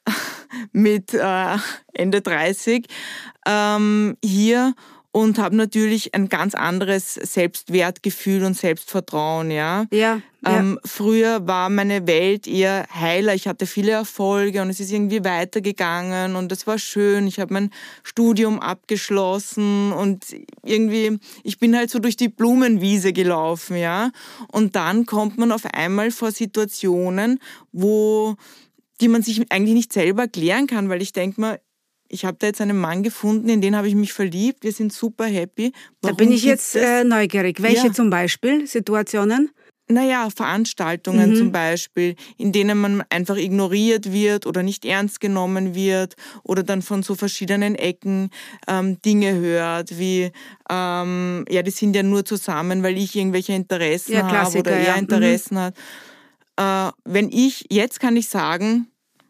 mit äh, Ende dreißig ähm, hier und habe natürlich ein ganz anderes Selbstwertgefühl und Selbstvertrauen, ja. Ja, ähm, ja. Früher war meine Welt eher heiler, ich hatte viele Erfolge und es ist irgendwie weitergegangen und es war schön. Ich habe mein Studium abgeschlossen und irgendwie, ich bin halt so durch die Blumenwiese gelaufen, ja. Und dann kommt man auf einmal vor Situationen, wo die man sich eigentlich nicht selber erklären kann, weil ich denke mir, ich habe da jetzt einen Mann gefunden, in den habe ich mich verliebt, wir sind super happy. Da Warum bin ich jetzt äh, neugierig. Welche ja. zum Beispiel Situationen? Naja, Veranstaltungen Mhm. zum Beispiel, in denen man einfach ignoriert wird oder nicht ernst genommen wird oder dann von so verschiedenen Ecken ähm, Dinge hört, wie, ähm, ja, die sind ja nur zusammen, weil ich irgendwelche Interessen Ja, habe oder Klassiker, er ja. Interessen hat. Äh, wenn ich, jetzt kann ich sagen,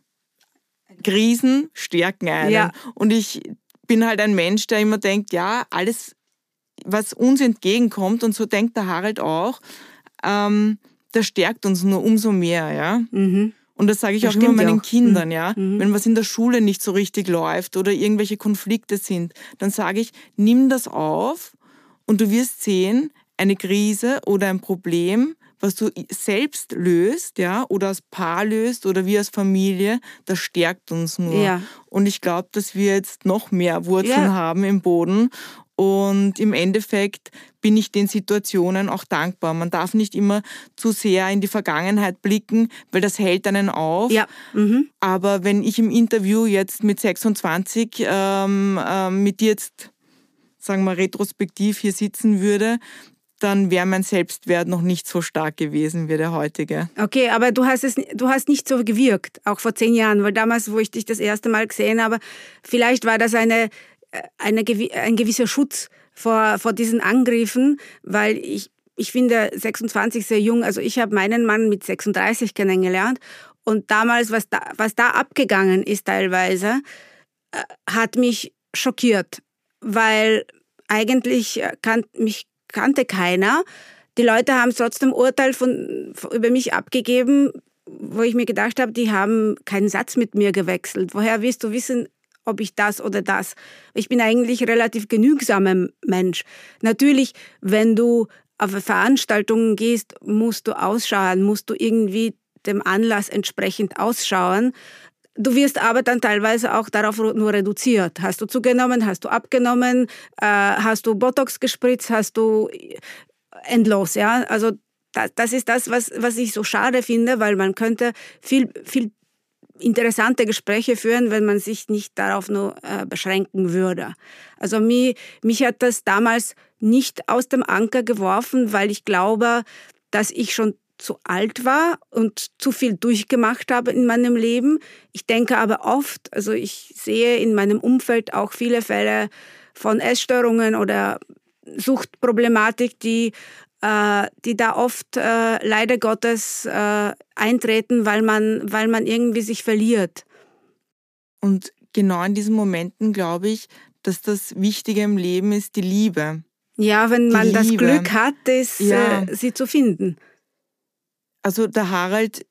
Krisen stärken einen. Ja. Und ich bin halt ein Mensch, der immer denkt, ja, alles, was uns entgegenkommt, und so denkt der Harald auch, ähm, das stärkt uns nur umso mehr, ja. Mhm. Und das sage ich Das auch immer stimmt ja meinen auch. Kindern, Mhm. ja. Mhm. Wenn was in der Schule nicht so richtig läuft oder irgendwelche Konflikte sind, dann sage ich, nimm das auf und du wirst sehen, eine Krise oder ein Problem, was du selbst löst, ja, oder als Paar löst oder wir als Familie, das stärkt uns nur. Ja. Und ich glaube, dass wir jetzt noch mehr Wurzeln Ja. haben im Boden. Und im Endeffekt bin ich den Situationen auch dankbar. Man darf nicht immer zu sehr in die Vergangenheit blicken, weil das hält einen auf. Ja. Mhm. Aber wenn ich im Interview jetzt mit sechsundzwanzig ähm, ähm, mit dir jetzt, sagen wir, retrospektiv hier sitzen würde, dann wäre mein Selbstwert noch nicht so stark gewesen wie der heutige. Okay, aber du hast es, du hast nicht so gewirkt, auch vor zehn Jahren, weil damals, wo ich dich das erste Mal gesehen habe, vielleicht war das eine, eine, ein gewisser Schutz vor, vor diesen Angriffen, weil ich, ich finde sechsundzwanzig sehr jung, also ich habe meinen Mann mit sechsunddreißig kennengelernt und damals, was da, was da abgegangen ist teilweise, hat mich schockiert, weil eigentlich kann, mich kannte keiner. Die Leute haben trotzdem Urteil von, über mich abgegeben, wo ich mir gedacht habe, die haben keinen Satz mit mir gewechselt. Woher willst du wissen, ob ich das oder das? Ich bin eigentlich ein relativ genügsamer Mensch. Natürlich, wenn du auf Veranstaltungen gehst, musst du ausschauen, musst du irgendwie dem Anlass entsprechend ausschauen. Du wirst aber dann teilweise auch darauf nur reduziert. Hast du zugenommen, hast du abgenommen, äh, hast du Botox gespritzt, hast du endlos, ja. Also das, das ist das, was, was ich so schade finde, weil man könnte viel, viel interessante Gespräche führen, wenn man sich nicht darauf nur äh, beschränken würde. Also mich, mich hat das damals nicht aus dem Anker geworfen, weil ich glaube, dass ich schon zu alt war und zu viel durchgemacht habe in meinem Leben. Ich denke aber oft, also ich sehe in meinem Umfeld auch viele Fälle von Essstörungen oder Suchtproblematik, die, äh, die da oft äh, leider Gottes äh, eintreten, weil man, weil man irgendwie sich verliert. Und genau in diesen Momenten glaube ich, dass das Wichtige im Leben ist, die Liebe. Ja, wenn die man Liebe. das Glück hat, das, ja. äh, sie zu finden. Also der Harald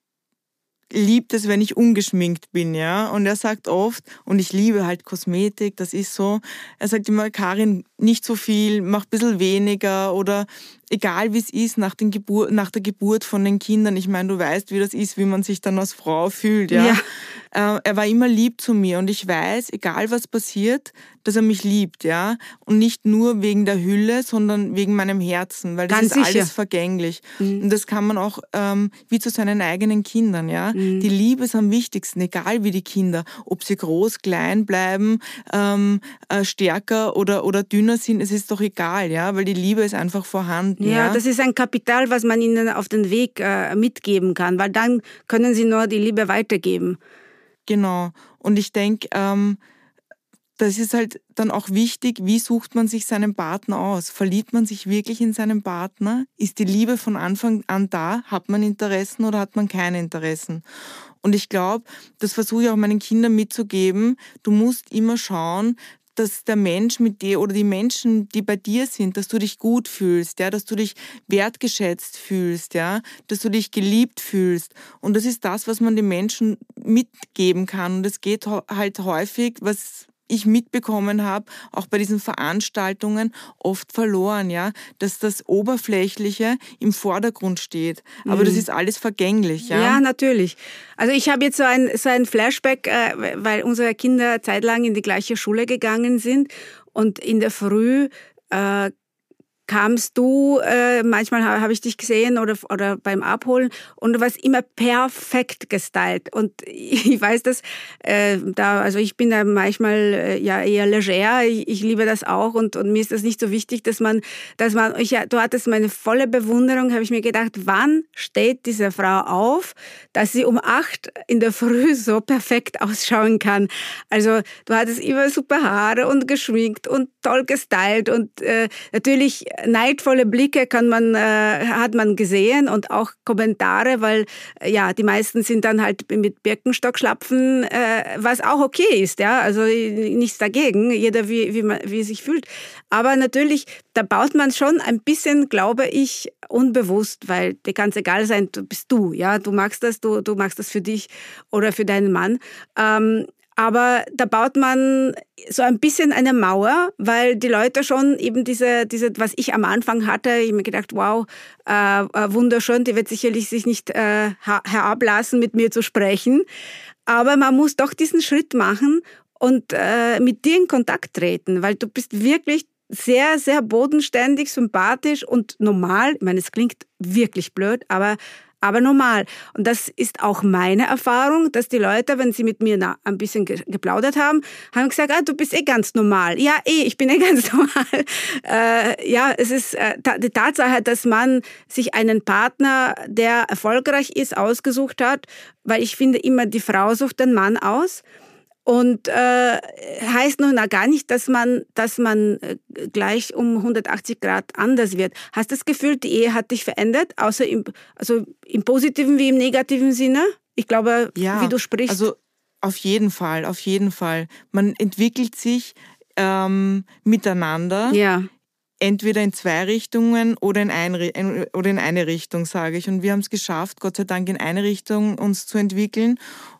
liebt es, wenn ich ungeschminkt bin, ja. Und er sagt oft, und ich liebe halt Kosmetik, das ist so, er sagt immer, Karin, nicht so viel, mach ein bisschen weniger oder egal wie es ist nach, den Gebur- nach der Geburt von den Kindern. Ich meine, du weißt, wie das ist, wie man sich dann als Frau fühlt, ja. Ja. Äh, er war immer lieb zu mir und ich weiß, egal was passiert, dass er mich liebt, ja. Und nicht nur wegen der Hülle, sondern wegen meinem Herzen, weil das Ganz ist sicher. alles vergänglich. Mhm. Und das kann man auch ähm, wie zu seinen eigenen Kindern, ja. Mhm. Die Liebe ist am wichtigsten, egal wie die Kinder, ob sie groß, klein bleiben, ähm, äh, stärker oder, oder dünner sind, es ist doch egal, ja, weil die Liebe ist einfach vorhanden. Ja, Ja, das ist ein Kapital, was man ihnen auf den Weg äh, mitgeben kann, weil dann können sie nur die Liebe weitergeben. Genau. Und ich denke, ähm, das ist halt dann auch wichtig, wie sucht man sich seinen Partner aus? Verliebt man sich wirklich in seinen Partner? Ist die Liebe von Anfang an da? Hat man Interessen oder hat man keine Interessen? Und ich glaube, das versuche ich auch meinen Kindern mitzugeben, du musst immer schauen, dass der Mensch mit dir oder die Menschen, die bei dir sind, dass du dich gut fühlst, ja, dass du dich wertgeschätzt fühlst, ja, dass du dich geliebt fühlst. Und das ist das, was man den Menschen mitgeben kann. Und es geht halt häufig, was ich mitbekommen habe, auch bei diesen Veranstaltungen oft verloren, ja, dass das Oberflächliche im Vordergrund steht. Aber mhm. das ist alles vergänglich, ja. Ja, natürlich. Also ich habe jetzt so ein, so ein Flashback, äh, weil unsere Kinder zeitlang in die gleiche Schule gegangen sind und in der Früh äh, kamst du, äh, manchmal habe hab ich dich gesehen oder, oder beim Abholen und du warst immer perfekt gestylt. Und ich weiß das, äh, da, also ich bin da manchmal äh, ja eher leger, ich, ich liebe das auch und, und mir ist das nicht so wichtig, dass man, dass man, ich, du hattest meine volle Bewunderung, habe ich mir gedacht, wann steht diese Frau auf, dass sie um acht in der Früh so perfekt ausschauen kann. Also du hattest immer super Haare und geschminkt und toll gestylt und äh, natürlich neidvolle Blicke kann man, äh, hat man gesehen und auch Kommentare, weil äh, ja, die meisten sind dann halt mit Birkenstockschlapfen, äh, was auch okay ist, ja, also nichts dagegen, jeder wie, wie man, wie er sich fühlt. Aber natürlich, da baut man schon ein bisschen, glaube ich, unbewusst, weil dir kann es egal sein, du bist du, ja, du magst das, du, du magst das für dich oder für deinen Mann. Ähm, Aber da baut man so ein bisschen eine Mauer, weil die Leute schon eben diese, diese, was ich am Anfang hatte, ich habe mir gedacht, wow, äh, wunderschön, die wird sicherlich sich nicht äh, herablassen, mit mir zu sprechen. Aber man muss doch diesen Schritt machen und äh, mit dir in Kontakt treten, weil du bist wirklich sehr, sehr bodenständig, sympathisch und normal. Ich meine, es klingt wirklich blöd, aber aber normal. Und das ist auch meine Erfahrung, dass die Leute, wenn sie mit mir na, ein bisschen ge- geplaudert haben, haben gesagt, ah, du bist eh ganz normal. Ja, eh, ich bin eh ganz normal. Äh, ja, es ist äh, ta- die Tatsache, dass man sich einen Partner, der erfolgreich ist, ausgesucht hat, weil ich finde immer, die Frau sucht den Mann aus. Und äh, heißt noch gar nicht, dass man, dass man gleich um hundertachtzig Grad anders wird. Hast du das Gefühl, die Ehe hat dich verändert, außer im, also im positiven wie im negativen Sinne? Ich glaube, ja, wie du sprichst. Also auf jeden Fall, auf jeden Fall. Man entwickelt sich ähm, miteinander. Ja. Entweder in zwei Richtungen oder in, eine, oder in eine Richtung, sage ich. Und wir haben es geschafft, Gott sei Dank in eine Richtung uns zu entwickeln.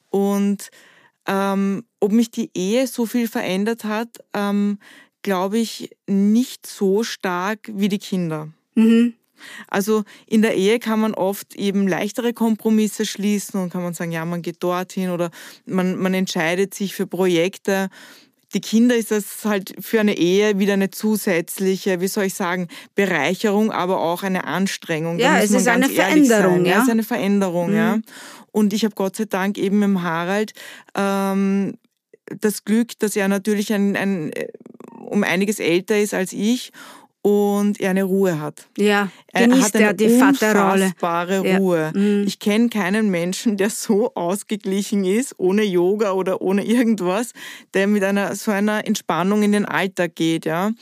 Und Ähm, ob mich die Ehe so viel verändert hat, ähm, glaube ich nicht so stark wie die Kinder. Mhm. Also in der Ehe kann man oft eben leichtere Kompromisse schließen und kann man sagen, ja, man geht dorthin oder man, man entscheidet sich für Projekte. Die Kinder ist das halt für eine Ehe wieder eine zusätzliche, wie soll ich sagen, Bereicherung, aber auch eine Anstrengung. Ja, es ist eine Veränderung. Ja, es ist eine Veränderung, mhm. ja. Und ich habe Gott sei Dank eben mit dem Harald ähm, das Glück, dass er natürlich ein, ein, um einiges älter ist als ich und er eine Ruhe hat. Ja, er hat eine die Vaterrolle. unfassbare Ja. Ruhe. Mhm. Ich kenne keinen Menschen, der so ausgeglichen ist, ohne Yoga oder ohne irgendwas, der mit einer so einer Entspannung in den Alltag geht, ja.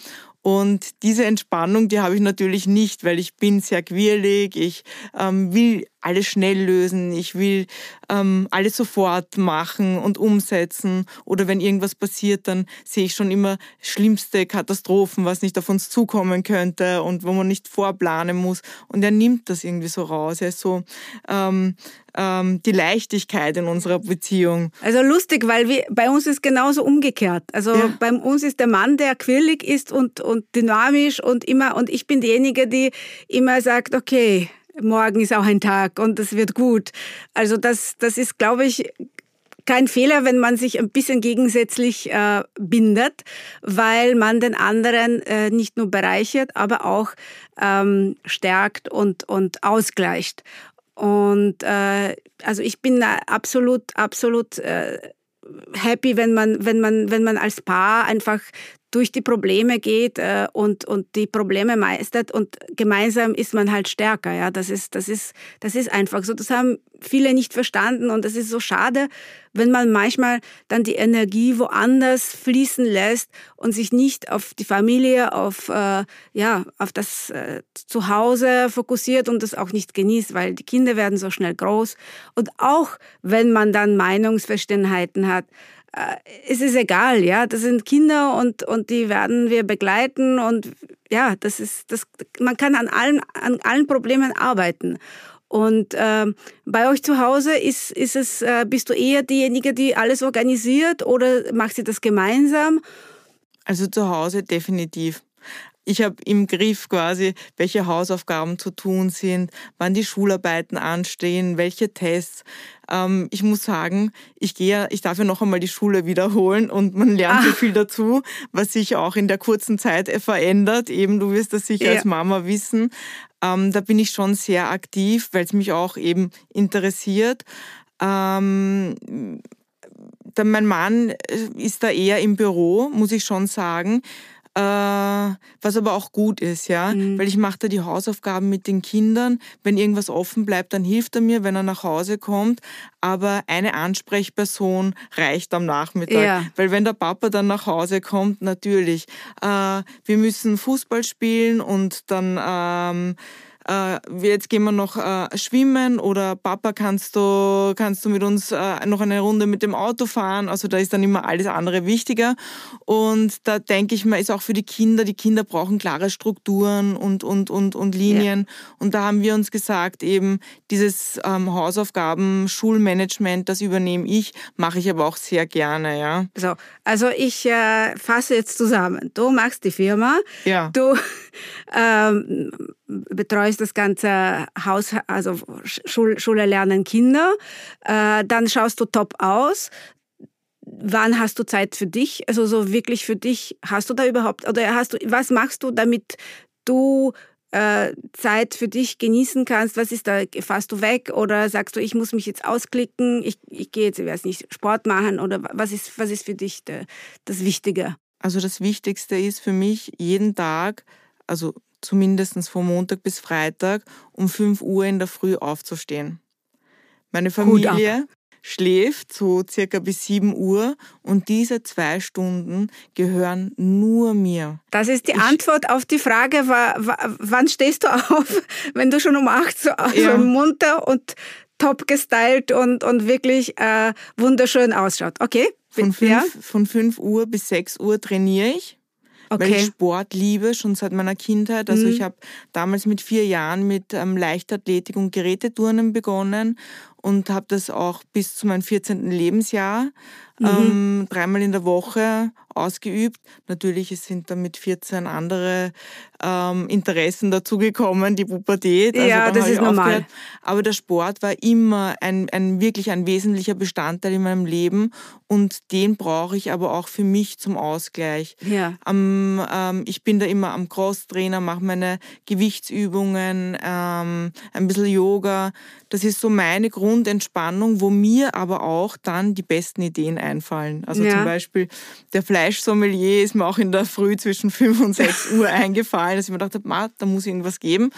Und diese Entspannung, die habe ich natürlich nicht, weil ich bin sehr quirlig, ich ähm, will alles schnell lösen, ich will ähm, alles sofort machen und umsetzen. Oder wenn irgendwas passiert, dann sehe ich schon immer schlimmste Katastrophen, was nicht auf uns zukommen könnte und wo man nicht vorplanen muss. Und er nimmt das irgendwie so raus. Er ist so ähm, ähm, die Leichtigkeit in unserer Beziehung. Also lustig, weil wir, bei uns ist genauso umgekehrt. Also ja. Bei uns ist der Mann, der quirlig ist und, und dynamisch und immer, und ich bin diejenige, die immer sagt, okay, morgen ist auch ein Tag und es wird gut. Also das, das ist, glaube ich, kein Fehler, wenn man sich ein bisschen gegensätzlich äh, bindet, weil man den anderen äh, nicht nur bereichert, aber auch ähm, stärkt und, und ausgleicht. Und äh, also ich bin absolut, absolut äh, happy, wenn man, wenn man, wenn man als Paar einfach durch die Probleme geht äh, und und die Probleme meistert und gemeinsam ist man halt stärker. Ja, das ist das ist das ist einfach so. Das haben viele nicht verstanden und das ist so schade, wenn man manchmal dann die Energie woanders fließen lässt und sich nicht auf die Familie, auf äh, ja auf das äh, Zuhause fokussiert und das auch nicht genießt, weil die Kinder werden so schnell groß und auch wenn man dann Meinungsverschiedenheiten hat. Es ist egal, ja, das sind Kinder und und die werden wir begleiten und ja, das ist das. Man kann an allen an allen Problemen arbeiten und äh, bei euch zu Hause ist ist es äh, bist du eher diejenige, die alles organisiert oder macht sie das gemeinsam? Also zu Hause definitiv. ich habe im Griff quasi, welche Hausaufgaben zu tun sind, wann die Schularbeiten anstehen, welche Tests. Ähm, ich muss sagen, ich gehe, ich darf ja noch einmal die Schule wiederholen und man lernt so viel dazu, was sich auch in der kurzen Zeit verändert. Eben, du wirst das sicher ja. als Mama wissen. Ähm, da bin ich schon sehr aktiv, weil es mich auch eben interessiert. Ähm, dann mein Mann ist da eher im Büro, muss ich schon sagen. Äh, was aber auch gut ist, ja, mhm. weil ich mache da die Hausaufgaben mit den Kindern. Wenn irgendwas offen bleibt, dann hilft er mir, wenn er nach Hause kommt. Aber eine Ansprechperson reicht am Nachmittag, ja. weil wenn der Papa dann nach Hause kommt, natürlich, äh, wir müssen Fußball spielen und dann ähm, äh, jetzt gehen wir noch äh, schwimmen oder Papa, kannst du, kannst du mit uns äh, noch eine Runde mit dem Auto fahren? Also da ist dann immer alles andere wichtiger. Und da denke ich mal, ist auch für die Kinder, die Kinder brauchen klare Strukturen und, und, und, und Linien. Ja. Und da haben wir uns gesagt, eben dieses ähm, Hausaufgaben, Schulmanagement, das übernehme ich, mache ich aber auch sehr gerne. Ja. So, also ich äh, fasse jetzt zusammen. Du machst die Firma, ja. du ähm, betreust das ganze Haus, also Schul, Schule lernen Kinder, äh, dann schaust du top aus. Wann hast du Zeit für dich? Also so wirklich für dich, hast du da überhaupt, oder hast du, was machst du, damit du äh, Zeit für dich genießen kannst? Was ist da, fährst du weg oder sagst du, ich muss mich jetzt ausklicken, ich, ich gehe jetzt, ich weiß nicht, Sport machen oder was ist, was ist für dich de, das Wichtige? Also das Wichtigste ist für mich, jeden Tag, also zumindest von Montag bis Freitag, um fünf Uhr in der Früh aufzustehen. Meine Familie schläft so circa bis sieben Uhr und diese zwei Stunden gehören nur mir. Das ist die ich, Antwort auf die Frage, wann stehst du auf, wenn du schon um acht so, ja. so munter und top gestylt und, und wirklich äh, wunderschön ausschaut. Okay? Von fünf, ja? von fünf Uhr bis sechs Uhr trainiere ich. Okay. Weil ich Sport liebe, schon seit meiner Kindheit. Also mhm. ich habe damals mit vier Jahren mit ähm, Leichtathletik und Geräteturnen begonnen und habe das auch bis zu meinem vierzehnten Lebensjahr mhm. ähm, dreimal in der Woche ausgeübt. Natürlich, es sind dann mit vierzehn andere ähm, Interessen dazugekommen, die Pubertät. Also ja, das ist normal. Aufgehört. Aber der Sport war immer ein, ein wirklich ein wesentlicher Bestandteil in meinem Leben und den brauche ich aber auch für mich zum Ausgleich. Ja. Am, ähm, ich bin da immer am Crosstrainer, mache meine Gewichtsübungen, ähm, ein bisschen Yoga. Das ist so meine Grundentspannung, wo mir aber auch dann die besten Ideen einfallen. Also ja. zum Beispiel der Fleischsommelier ist mir auch in der Früh zwischen fünf und sechs Uhr eingefallen, dass ich mir gedacht habe, da muss irgendwas geben.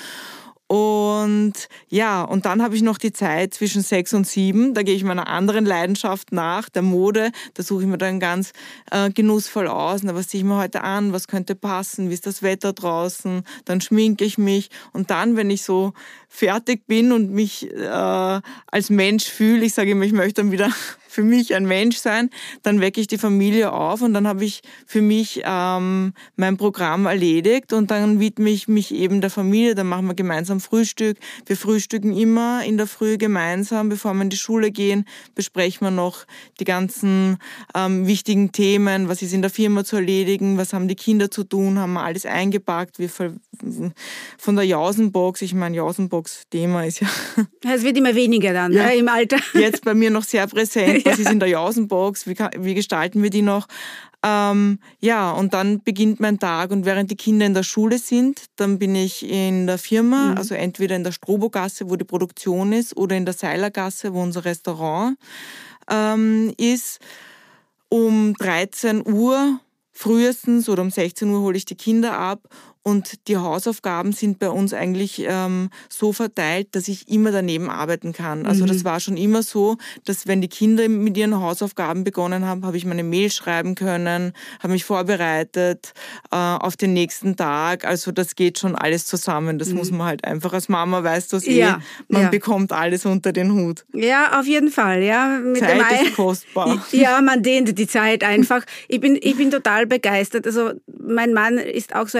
Und ja, und dann habe ich noch die Zeit zwischen sechs und sieben, da gehe ich meiner anderen Leidenschaft nach, der Mode. Da suche ich mir dann ganz äh, genussvoll aus, na, was ziehe ich mir heute an, was könnte passen, wie ist das Wetter draußen, dann schminke ich mich und dann, wenn ich so fertig bin und mich äh, als Mensch fühle, ich sage immer, ich möchte dann wieder für mich ein Mensch sein, dann wecke ich die Familie auf und dann habe ich für mich ähm, mein Programm erledigt und dann widme ich mich eben der Familie, dann machen wir gemeinsam Frühstück. Wir frühstücken immer in der Früh gemeinsam, bevor wir in die Schule gehen, besprechen wir noch die ganzen ähm, wichtigen Themen, was ist in der Firma zu erledigen, was haben die Kinder zu tun, haben wir alles eingepackt, wir von der Jausenbox, ich meine Jausenbox-Thema ist ja... Es wird immer weniger dann ja, ne, im Alter. Jetzt bei mir noch sehr präsent. Was ja. ist in der Jausenbox? Wie, wie gestalten wir die noch? Ähm, ja, und dann beginnt mein Tag und während die Kinder in der Schule sind, dann bin ich in der Firma, mhm. also entweder in der Strobogasse, wo die Produktion ist, oder in der Seilergasse, wo unser Restaurant ähm, ist. Um dreizehn Uhr frühestens oder um sechzehn Uhr hole ich die Kinder ab. Und die Hausaufgaben sind bei uns eigentlich ähm, so verteilt, dass ich immer daneben arbeiten kann. Also mhm. das war schon immer so, dass wenn die Kinder mit ihren Hausaufgaben begonnen haben, habe ich meine Mail schreiben können, habe mich vorbereitet äh, auf den nächsten Tag. Also das geht schon alles zusammen. Das mhm. muss man halt einfach als Mama, weißt du es ja. eh, man ja. bekommt alles unter den Hut. Ja, auf jeden Fall. Ja. Mit Zeit dem ist kostbar. Ja, man dehnt die Zeit einfach. Ich bin, ich bin total begeistert. Also mein Mann ist auch so ein früher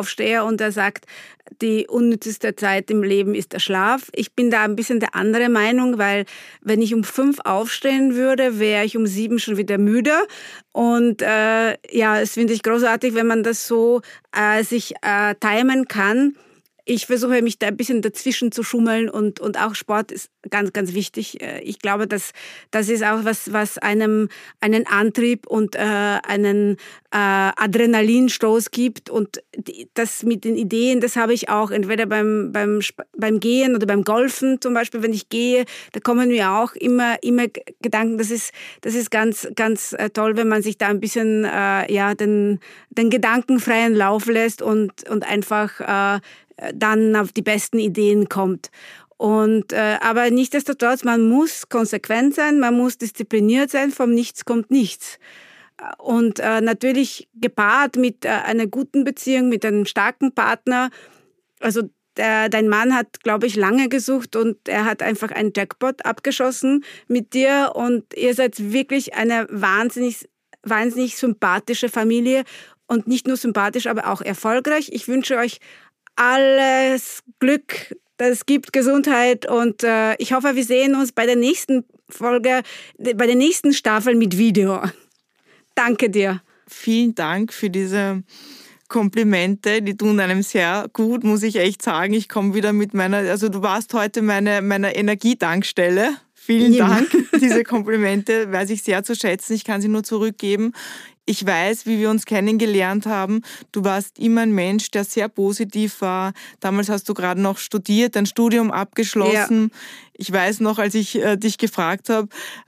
Aufsteher und er sagt, die unnützeste Zeit im Leben ist der Schlaf. Ich bin da ein bisschen der andere Meinung, weil wenn ich um fünf aufstehen würde, wäre ich um sieben schon wieder müde. Und äh, ja, es finde ich großartig, wenn man das so äh, sich äh, timen kann. Ich versuche mich da ein bisschen dazwischen zu schummeln und, und auch Sport ist ganz, ganz wichtig. Ich glaube, dass das ist auch was, was einem einen Antrieb und äh, einen äh, Adrenalinstoß gibt. Und die, das mit den Ideen, das habe ich auch entweder beim, beim, beim Gehen oder beim Golfen zum Beispiel. Wenn ich gehe, da kommen mir auch immer, immer Gedanken. Das ist, das ist ganz, ganz toll, wenn man sich da ein bisschen äh, ja, den, den Gedanken freien Lauf lässt und, und einfach äh, dann auf die besten Ideen kommt. Und, äh, aber nichtsdestotrotz, man muss konsequent sein, man muss diszipliniert sein, vom Nichts kommt nichts. Und äh, natürlich gepaart mit äh, einer guten Beziehung, mit einem starken Partner. Also der, dein Mann hat, glaube ich, lange gesucht und er hat einfach einen Jackpot abgeschossen mit dir und ihr seid wirklich eine wahnsinnig, wahnsinnig sympathische Familie und nicht nur sympathisch, aber auch erfolgreich. Ich wünsche euch alles Glück, das es gibt, Gesundheit und äh, ich hoffe, wir sehen uns bei der nächsten Folge, bei der nächsten Staffel mit Video. Danke dir. Vielen Dank für diese Komplimente, die tun einem sehr gut, muss ich echt sagen. Ich komme wieder mit meiner, also du warst heute meine, meine Energietankstelle. Vielen ja. Dank. Diese Komplimente weiß ich sehr zu schätzen. Ich kann sie nur zurückgeben. Ich weiß, wie wir uns kennengelernt haben. Du warst immer ein Mensch, der sehr positiv war. Damals hast du gerade noch studiert, dein Studium abgeschlossen. Ja. Ich weiß noch, als ich äh, dich gefragt habe,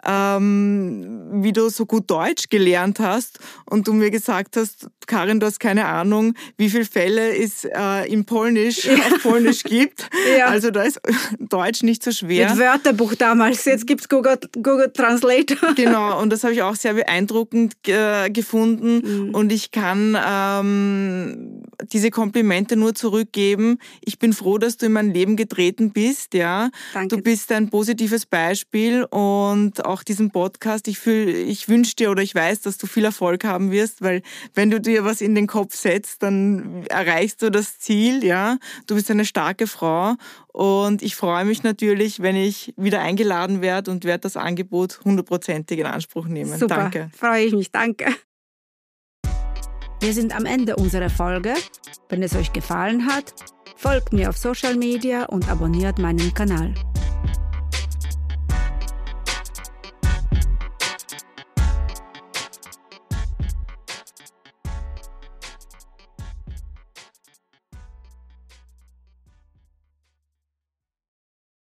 ähm, wie du so gut Deutsch gelernt hast und du mir gesagt hast, Karin, du hast keine Ahnung, wie viele Fälle es äh, in Polnisch, ja. auf Polnisch gibt. Ja. Also da ist Deutsch nicht so schwer. Mit Wörterbuch damals, jetzt gibt's Google, Google Translate. Genau, und das habe ich auch sehr beeindruckend äh, gefunden mhm. und ich kann ähm, diese Komplimente nur zurückgeben. Ich bin froh, dass du in mein Leben getreten bist. Ja, Danke. Du bist ein positives Beispiel und auch diesen Podcast, ich, fühl, ich wünsche dir oder ich weiß, dass du viel Erfolg haben wirst, weil wenn du dir was in den Kopf setzt, dann erreichst du das Ziel. Ja, du bist eine starke Frau und ich freue mich natürlich, wenn ich wieder eingeladen werde und werde das Angebot hundertprozentig in Anspruch nehmen. Super, danke. Freue ich mich, danke. Wir sind am Ende unserer Folge. Wenn es euch gefallen hat, folgt mir auf Social Media und abonniert meinen Kanal.